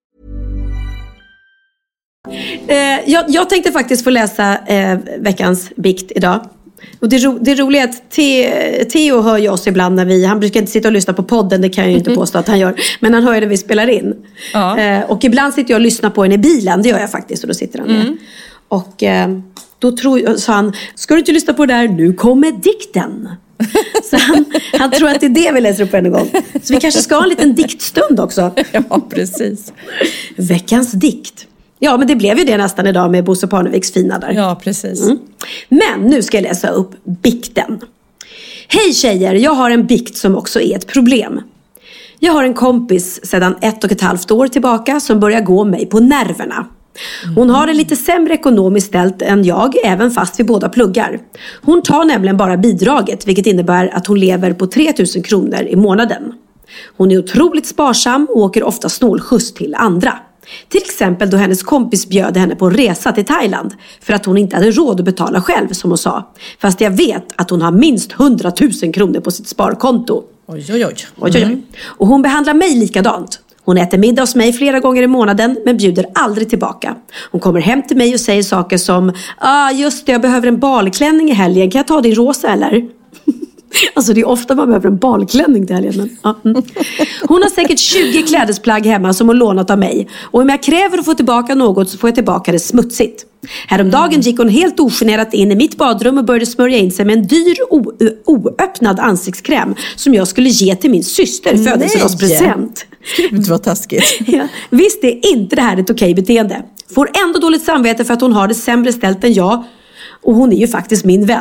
Jag tänkte faktiskt få läsa veckans bikt idag. Och det roliga är att Theo hör ju oss ibland när han brukar inte sitta och lyssna på podden, det kan jag ju inte påstå att han gör, men han hör ju när vi spelar in. Ja. Och ibland sitter jag och lyssnar på en i bilen, det gör jag faktiskt, och då sitter han med. Och då sa han, ska du inte lyssna på det där, nu kommer dikten. Så han tror att det är det vi läser upp en gång. Så vi kanske ska ha en liten diktstund också. Ja, precis. Veckans dikt. Ja, men det blev ju det nästan idag med Bosse Parneviks fina där. Ja, precis. Men nu ska jag läsa upp bikten. Hej tjejer, jag har en bikt som också är ett problem. Jag har en kompis sedan 1,5 år tillbaka som börjar gå mig på nerverna. Hon har det lite sämre ekonomiskt ställt än jag, även fast vi båda pluggar. Hon tar nämligen bara bidraget, vilket innebär att hon lever på 3 000 kronor i månaden. Hon är otroligt sparsam och åker ofta snålskjuts till andra. Till exempel då hennes kompis bjöd henne på en resa till Thailand för att hon inte hade råd att betala själv, som hon sa. Fast jag vet att hon har minst 100 000 kronor på sitt sparkonto. Oj. Och hon behandlar mig likadant. Hon äter middag hos mig flera gånger i månaden men bjuder aldrig tillbaka. Hon kommer hem till mig och säger saker som just det, jag behöver en balklänning i helgen. Kan jag ta din rosa eller? Alltså det är ofta man behöver en balklänning till helgen. Hon har säkert 20 klädesplagg hemma som hon lånat av mig. Och om jag kräver att få tillbaka något så får jag tillbaka det smutsigt. Häromdagen gick hon helt ogenerat in i mitt badrum och började smörja in sig med en dyr oöppnad ansiktskräm som jag skulle ge till min syster födelsedagspresent. Det var taskigt. Ja, visst är inte det här ett okej beteende. Får ändå dåligt samvete för att hon har det sämre ställt än jag. Och hon är ju faktiskt min vän.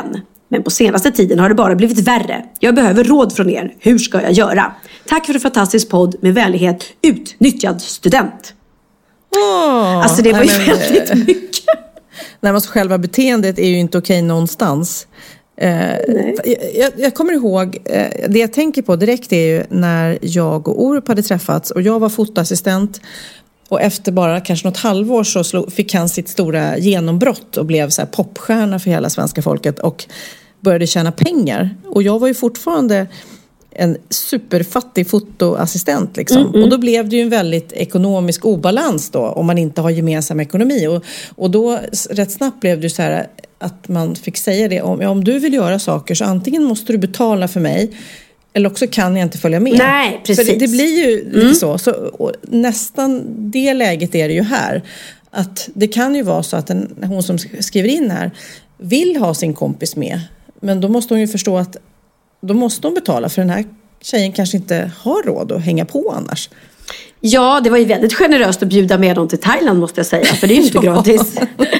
Men på senaste tiden har det bara blivit värre. Jag behöver råd från er. Hur ska jag göra? Tack för en fantastisk podd. Med vänlighet, utnyttjad student. Alltså det var ju väldigt mycket. Nej, men själva beteendet är ju inte okej någonstans. Jag kommer ihåg, det jag tänker på direkt är ju när jag och Orup hade träffats och jag var fotoassistent. Och efter bara kanske något halvår så fick han sitt stora genombrott och blev så här popstjärna för hela svenska folket och började tjäna pengar. Och jag var ju fortfarande en superfattig fotoassistent liksom. Och då blev det ju en väldigt ekonomisk obalans då om man inte har gemensam ekonomi. Och då rätt snabbt blev det ju så här att man fick säga det om du vill göra saker så antingen måste du betala för mig eller också kan jag inte följa med. Nej, precis. För det blir ju lite så och nästan det läget är det ju här. Att det kan ju vara så att hon som skriver in här vill ha sin kompis med. Men då måste hon ju förstå att då måste hon betala för den här tjejen kanske inte har råd att hänga på annars. Ja, det var ju väldigt generöst att bjuda med dem till Thailand måste jag säga. För det är ju inte gratis.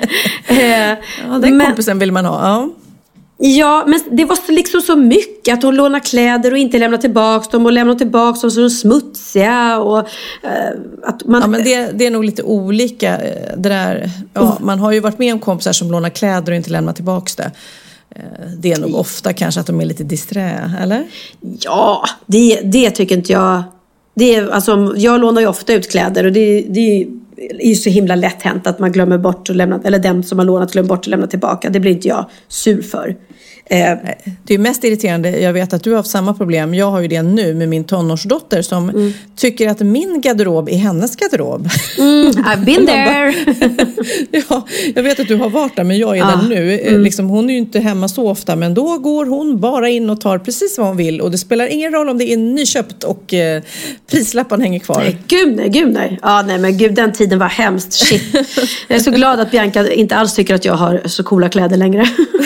Den kompisen vill man ha, ja. Ja, men det var liksom så mycket att hon lånar kläder och inte lämnar tillbaka dem och lämnar tillbaka dem så de är smutsiga och att man... Ja, men det är nog lite olika det där. Ja, man har ju varit med om kompisar som lånar kläder och inte lämnar tillbaka det. Det är nog ofta kanske att de är lite disträ, eller? Ja, det tycker inte jag. Alltså, jag lånar ju ofta ut kläder och det är ju så himla lätt hänt att man glömmer bort och lämnar, eller den som har lånat glömmer bort och lämnar tillbaka. Det blir inte jag sur för. Det är mest irriterande, jag vet att du har haft samma problem. Jag har ju det nu med min tonårsdotter som tycker att min garderob är hennes garderob. I've been there. Ja, jag vet att du har varit där, men jag är där nu. Liksom, hon är ju inte hemma så ofta, men då går hon bara in och tar precis vad hon vill. Och det spelar ingen roll om det är nyköpt och prislappan hänger kvar. Nej, gud nej. Ja, nej, men gud, den tiden var hemskt. Shit. Jag är så glad att Bianca inte alls tycker att jag har så coola kläder längre.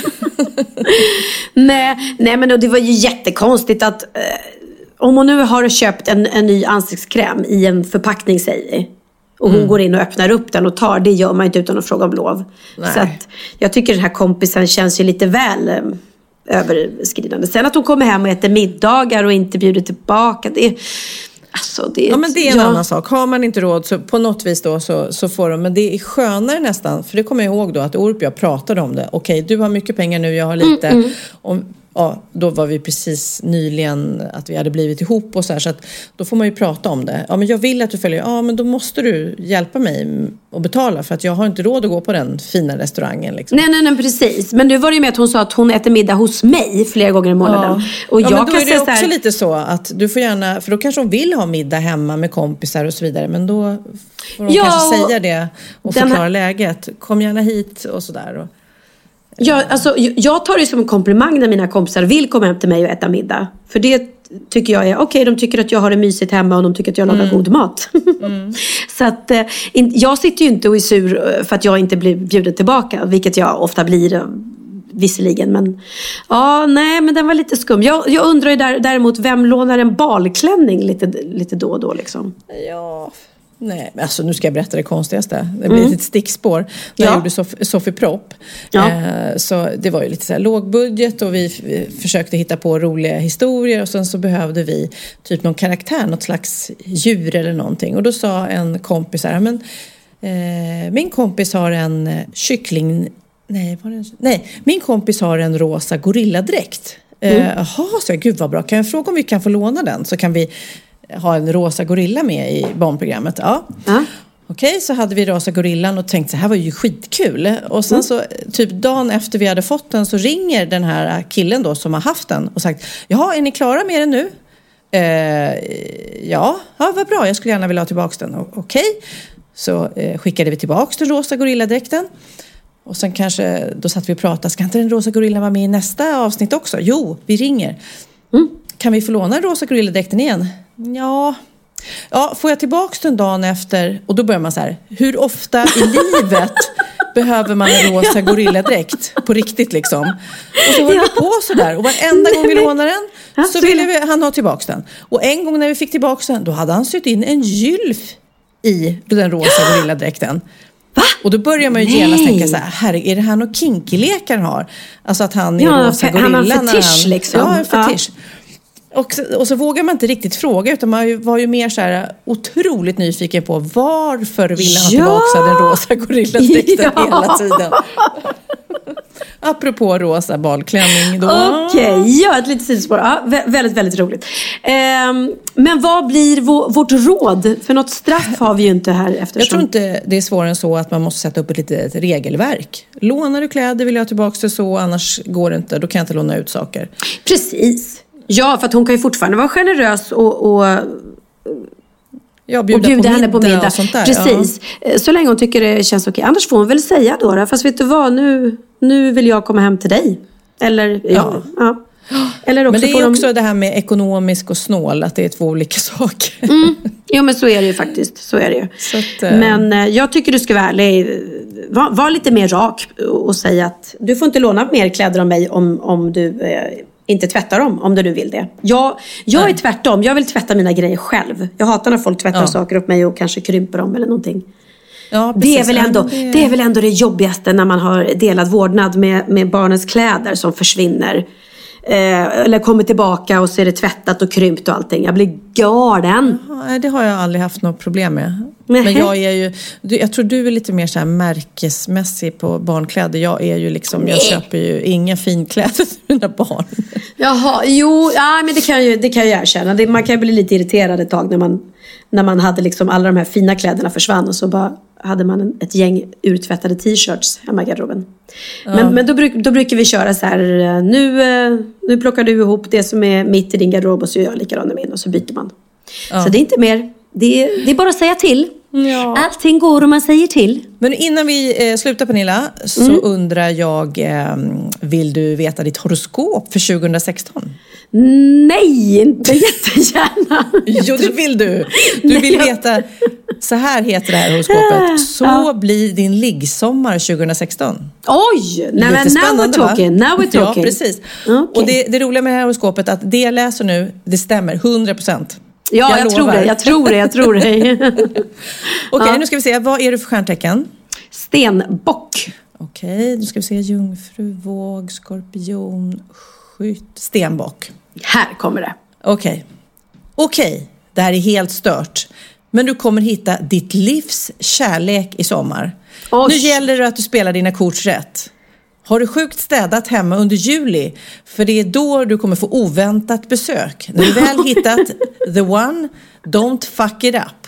Nej, men det var ju jättekonstigt att om hon nu har köpt en ny ansiktskräm i en förpackning, säger och hon går in och öppnar upp den och tar, det gör man inte utan att fråga om lov. Nej. Så att jag tycker den här kompisen känns ju lite väl överskridande. Sen att hon kommer hem och äter middagar och inte bjuder tillbaka, ja, men det är en annan sak. Har man inte råd så på något vis då så får de. Men det är skönare nästan. För det kommer jag ihåg då att Orup och jag pratade om det. Okej, du har mycket pengar nu, jag har lite. Då var vi precis nyligen att vi hade blivit ihop och så här. Så att då får man ju prata om det. Ja, men jag vill att du följer. Ja, men då måste du hjälpa mig och betala. För att jag har inte råd att gå på den fina restaurangen liksom. Nej, precis. Men nu var det ju med att hon sa att hon äter middag hos mig flera gånger i månaden. Och jag men då kan är det också lite så att du får gärna, för då kanske hon vill ha middag hemma med kompisar och så vidare. Men då får hon kanske säga det och förklara läget. Kom gärna hit och sådär. Ja, alltså, jag tar det som en komplimang när mina kompisar vill komma hem till mig och äta middag. För det tycker jag är okej, de tycker att jag har det mysigt hemma och de tycker att jag lagar god mat. Så att jag sitter ju inte och är sur för att jag inte blir bjuden tillbaka, vilket jag ofta blir visserligen. Men men den var lite skum. Jag undrar ju däremot, vem lånar en balklänning lite då och då liksom? Ja... Nej, men alltså nu ska jag berätta det konstigaste. Det blir ett stickspår. När jag gjorde Sofie Propp. Så det var ju lite så här lågbudget och vi försökte hitta på roliga historier. Och sen så behövde vi typ någon karaktär, något slags djur eller någonting. Och då sa en kompis här, men min kompis har en kyckling... Nej, min kompis har en rosa gorilladräkt. Jaha, så gud vad bra. Kan jag fråga om vi kan få låna den? Så kan vi ha en rosa gorilla med i barnprogrammet. Okej, så hade vi rosa gorillan och tänkte så här var ju skitkul. Och sen så typ dagen efter vi hade fått den så ringer den här killen då som har haft den och sagt, jaha, är ni klara med den nu? Ja, vad bra, jag skulle gärna vilja ha tillbaka den. Okej, så skickade vi tillbaka den rosa gorilladräkten. Och sen kanske, då satt vi och pratade, ska inte den rosa gorillan vara med i nästa avsnitt också? Jo, vi ringer. Kan vi få låna den rosa gorilladräkten igen? Ja, får jag tillbaka den dagen efter? Och då börjar man så här, hur ofta i livet behöver man en rosa gorilladräkt? På riktigt liksom. Och så höll vi på sådär. Och varenda gång vi lånar den så ville han ha tillbaka den. Och en gång när vi fick tillbaka den, då hade han sytt in en gylf i den rosa gorilladräkten. Va? Och då börjar man ju genast tänka så här, herre, är det här något kinky-lek han har? Alltså att han är rosa gorilla. Han har en fetisch liksom. Ja, en fetisch. Ja. Och så vågar man inte riktigt fråga, utan man var ju mer så här otroligt nyfiken på varför ville han tillbaka den rosa gorilladräkten hela tiden. Apropå rosa balklänning då. Okej, ett litet sidospår. Ja, väldigt, väldigt roligt. Men vad blir vårt råd? För något straff har vi ju inte här eftersom... Jag tror inte det är svårare än så att man måste sätta upp ett litet regelverk. Lånar du kläder vill jag tillbaka till så, annars går det inte. Då kan jag inte låna ut saker. Precis. Ja, för att hon kan ju fortfarande vara generös och bjuda henne på middag. Och sånt där. Precis. Ja. Så länge hon tycker det känns okej. Annars får hon väl säga då. Fast vet du vad, nu vill jag komma hem till dig. Eller, ja. Eller också. Men det är också det här med ekonomisk och snål, att det är 2 olika saker. Jo, men så är det ju faktiskt. Så är det ju. Så att, men jag tycker du ska vara ärlig. Var lite mer rak och säga att du får inte låna mer kläder av mig om du inte tvättar dem, om du nu vill det. Jag är tvärtom. Jag vill tvätta mina grejer själv. Jag hatar när folk tvättar saker åt mig och kanske krymper dem eller någonting. Ja, det är väl ändå det jobbigaste när man har delad vårdnad med barnens kläder som försvinner. Eller kommer tillbaka och så är det tvättat och krympt och allting. Jag blir galen. Ja, det har jag aldrig haft något problem med. Men jag tror du är lite mer så här märkesmässig på barnkläder. Jag är ju liksom, jag köper ju inga finkläder till mina barn. Jaha, men det kan jag erkänna. Man kan bli lite irriterad ett tag när man hade liksom alla de här fina kläderna försvann och så bara hade man ett gäng urtvättade t-shirts hemma i garderoben. Ja. Men då brukar vi köra så här, nu plockar du ihop det som är mitt i din garderob och så gör jag likadant med min och så byter man. Ja. Så det är inte mer, det är bara att säga till. Ja. Allting går om man säger till. Men innan vi slutar, Pernilla, så undrar jag, vill du veta ditt horoskop för 2016? Nej, inte jättegärna. Jo, det vill du. Du vill veta, så här heter det här horoskopet. Så blir din liggsommar 2016. Oj, now we're talking. Ja, precis. Okay. Och det roliga med det här horoskopet är att det jag läser nu, det stämmer 100%. Ja, jag tror det. Okej, nu ska vi se. Vad är du för stjärntecken? Stenbock. Okej, nu ska vi se. Jungfru, våg, skorpion, skytt, stenbock. Här kommer det. Okej, det här är helt stört. Men du kommer hitta ditt livs kärlek i sommar. Nu gäller det att du spelar dina kort rätt. Har du sjukt städat hemma under juli? För det är då du kommer få oväntat besök. När du väl hittat the one, don't fuck it up.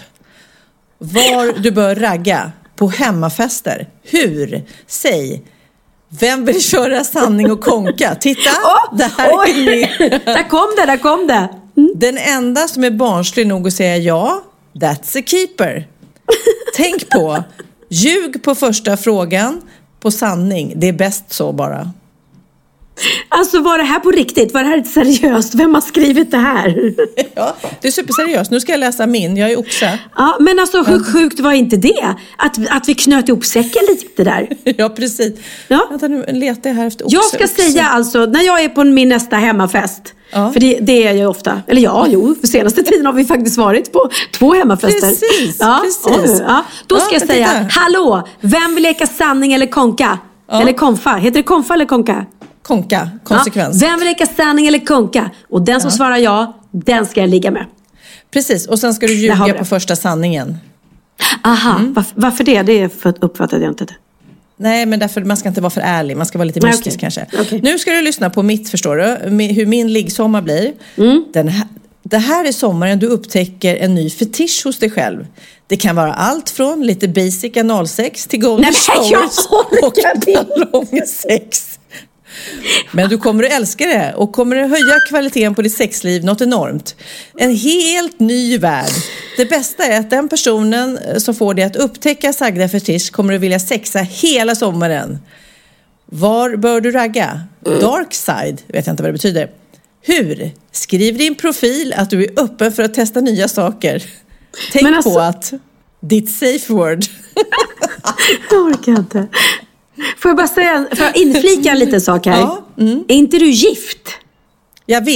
Var du bör ragga på hemmafester. Hur? Säg. Vem vill köra sanning och konka? Titta, det här är min. Där kom det. Den enda som är barnslig nog att säga ja, that's a keeper. Tänk på, ljug på första frågan. På sanning, det är bäst så bara. Alltså var det här på riktigt? Var det här seriöst? Vem har skrivit det här? Ja, det är superseriöst. Nu ska jag läsa min, jag är oxe. Ja, men alltså hur sjukt var inte det? Att vi knöt ihop säcken lite där. Ja, precis. Ja. Vänta, nu letar jag här efter oxe. Jag ska säga alltså, när jag är på min nästa hemmafest. Ja. För det är jag ju ofta. Eller för senaste tiden har vi faktiskt varit på 2 hemmafester. Precis. Då ska jag säga, hallå, vem vill leka sanning eller konka? Ja. Eller konfa, heter det konfa eller konka? Konka, konsekvens. Vem vill leka sanning eller konka? Och den som svarar ja, den ska jag ligga med. Precis, och sen ska du ljuga på första sanningen. Aha, varför det? Det uppfattade jag inte. Nej, men därför man ska inte vara för ärlig. Man ska vara lite mystisk kanske. Okay. Nu ska du lyssna på mitt, förstår du? Hur min liggsommar blir. Det här är sommaren du upptäcker en ny fetisch hos dig själv. Det kan vara allt från lite basic analsex till golden showers och ballongsex. Men du kommer att älska det och kommer att höja kvaliteten på ditt sexliv något enormt. En helt ny värld. Det bästa är att den personen som får dig att upptäcka sagda fetisch kommer att vilja sexa hela sommaren. Var bör du ragga? Dark side, vet jag inte vad det betyder. Hur? Skriv din profil att du är öppen för att testa nya saker. Tänk på att ditt safe word. Jag orkar inte. Får jag inflika en liten sak här? Ja. Är inte du gift? Jag vet.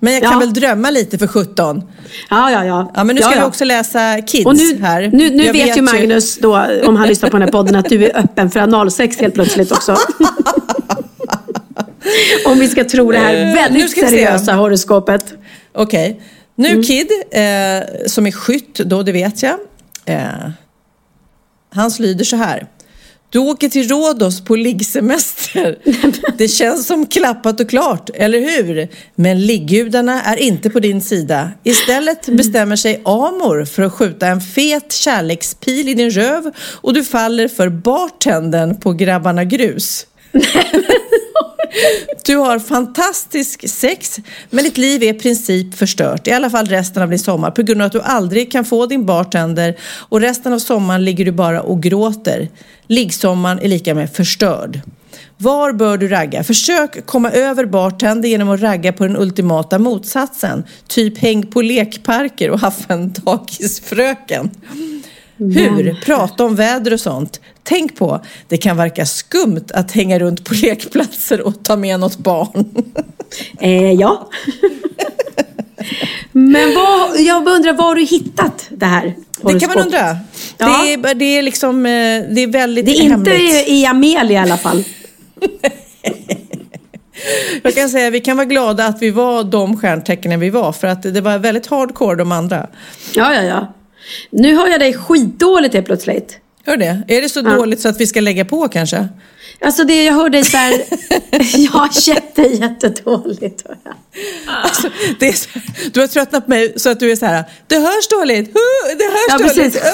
Men jag kan väl drömma lite för 17. Ja. Ja, men nu ska vi också läsa Kids och nu, här. Nu vet ju Magnus då, om han lyssnar på den här podden, att du är öppen för analsex helt plötsligt också. Om vi ska tro det här väldigt seriösa horoskopet. Okej. Nu Kid, som är skytt då, det vet jag. Hans lyder så här. Du åker till Rhodos på liggsemester. Det känns som klappat och klart, eller hur? Men liggudarna är inte på din sida. Istället bestämmer sig Amor för att skjuta en fet kärlekspil i din röv och du faller för bartendern på Grabbarna Grus. Du har fantastisk sex, men ditt liv är i princip förstört. I alla fall resten av din sommar, på grund av att du aldrig kan få din bartender. Och resten av sommaren ligger du bara och gråter. Liggsommaren är lika med förstörd. Var bör du ragga? Försök komma över bartender genom att ragga på den ultimata motsatsen. Typ häng på lekparker och haffa en dagisfröken. Hur? Prata om väder och sånt. Tänk på, det kan verka skumt att hänga runt på lekplatser och ta med något barn. Ja. Men jag undrar, var har du hittat det här? Det kan man undra. Ja. Det är liksom, det är väldigt hemligt. Det är hemligt. inte i Amelia i alla fall. Jag kan säga, vi kan vara glada att vi var de stjärntecknen vi var. För att det var väldigt hardcore de andra. Ja. Nu hör jag dig skitdåligt helt plötsligt. Hör det? Är det så dåligt så att vi ska lägga på kanske? Alltså jag hör dig så här. Jag jättedåligt. Alltså, det är så, du har tröttnat på mig så att du är så här. Det hörs dåligt. Det hörs dåligt. Precis.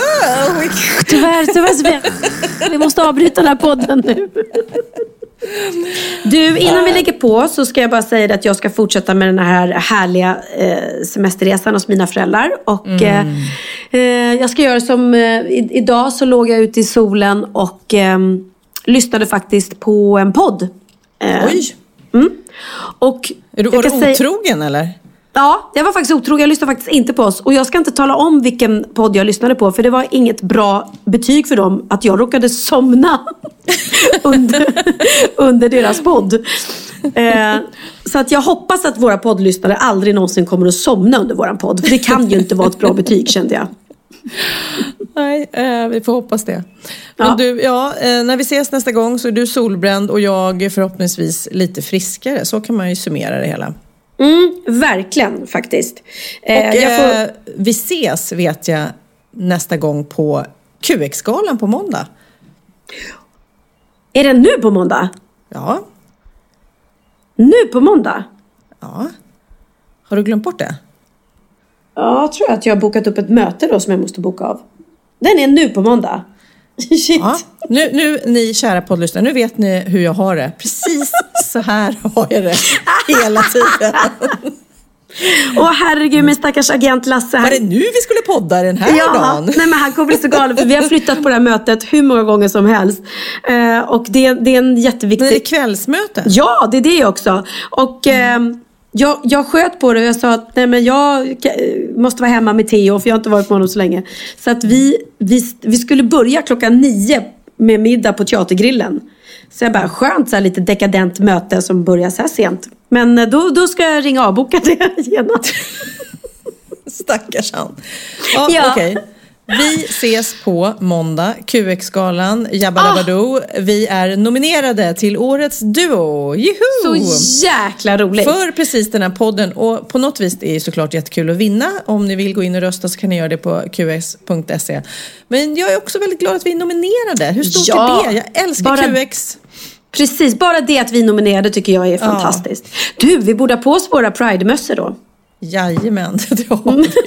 Tyvärr. Vi måste avbryta den här podden nu. Du, innan vi lägger på så ska jag bara säga att jag ska fortsätta med den här härliga semesterresan hos mina föräldrar. Och jag ska göra som idag, så låg jag ute i solen och lyssnade faktiskt på en podd. Oj! Och var du otrogen eller? Ja, jag var faktiskt otrogen. Jag lyssnade faktiskt inte på oss. Och jag ska inte tala om vilken podd jag lyssnade på. För det var inget bra betyg för dem att jag råkade somna under deras podd. Så att jag hoppas att våra poddlyssnare aldrig någonsin kommer att somna under våran podd. För det kan ju inte vara ett bra betyg, kände jag. Nej, vi får hoppas det. Men du, när vi ses nästa gång så är du solbränd och jag förhoppningsvis lite friskare. Så kan man ju summera det hela. Verkligen faktiskt. Vi ses, vet jag, nästa gång på QX-galan på måndag. Är det nu på måndag? Ja. Nu på måndag? Ja. Har du glömt bort det? Ja, jag tror att jag har bokat upp ett möte då som jag måste boka av. Den är nu på måndag. Shit. Ja. Nu ni kära poddlyssnare, nu vet ni hur jag har det. Precis så här har jag det hela tiden. Åh herregud, min stackars agent Lasse här. Var det nu vi skulle podda den här dagen? Nej, men han kommer bli så galen för vi har flyttat på det här mötet hur många gånger som helst. Och det är en jätteviktig... Men det är kvällsmöte? Ja, det är det också. Och jag sköt på det och jag sa att nej, men jag måste vara hemma med Theo för jag har inte varit med honom så länge. Så att vi skulle börja 9:00 med middag på Teatergrillen. Så jag bara, skönt så här lite dekadent möte som börjar så här sent. Men då ska jag ringa och avboka det genast. Stackars han. Ja. Okej. Vi ses på måndag, QX-galan, Jabba-Dabba-Doo. Vi är nominerade till årets duo. Juhu! Så jäkla roligt. För precis den här podden. Och på något vis är det såklart jättekul att vinna. Om ni vill gå in och rösta så kan ni göra det på qx.se. Men jag är också väldigt glad att vi är nominerade. Hur stort är det? Jag älskar QX. Precis, bara det att vi är nominerade tycker jag är fantastiskt. Du, vi borde ha på oss våra Pride-mössor då. Jajamän, det har vi.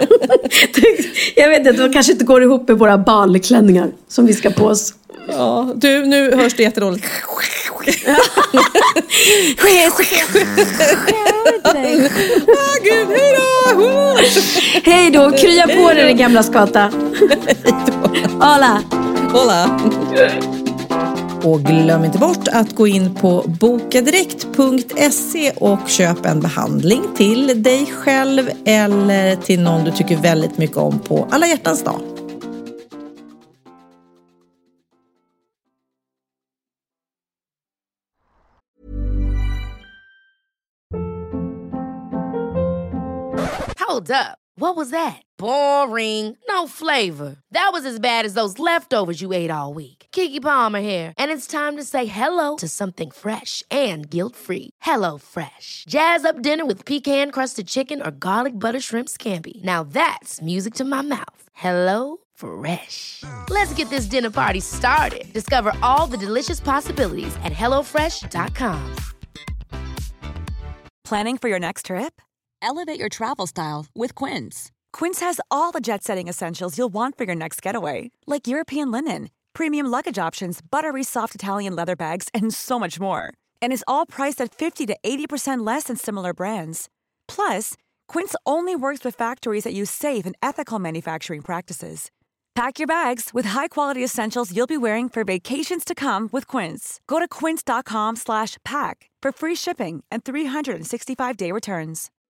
Jag vet inte, det kanske inte går ihop med våra balklänningar som vi ska på oss. Ja, du, nu hörs det jättedåligt. Gud, hej då! Hej då, krya på dig, gamla skata. Hola. Hola. Och glöm inte bort att gå in på bokadirekt.se och köp en behandling till dig själv eller till någon du tycker väldigt mycket om på alla hjärtans dag. Hold up. What was that? Boring. No flavor. That was as bad as those leftovers you ate all week. Keke Palmer here, and it's time to say hello to something fresh and guilt-free. Hello Fresh. Jazz up dinner with pecan-crusted chicken or garlic butter shrimp scampi. Now that's music to my mouth. Hello Fresh. Let's get this dinner party started. Discover all the delicious possibilities at hellofresh.com. Planning for your next trip? Elevate your travel style with Quince. Quince has all the jet-setting essentials you'll want for your next getaway, like European linen, premium luggage options, buttery soft Italian leather bags, and so much more. And is all priced at 50 to 80% less than similar brands. Plus, Quince only works with factories that use safe and ethical manufacturing practices. Pack your bags with high-quality essentials you'll be wearing for vacations to come with Quince. Go to quince.com/pack for free shipping and 365-day returns.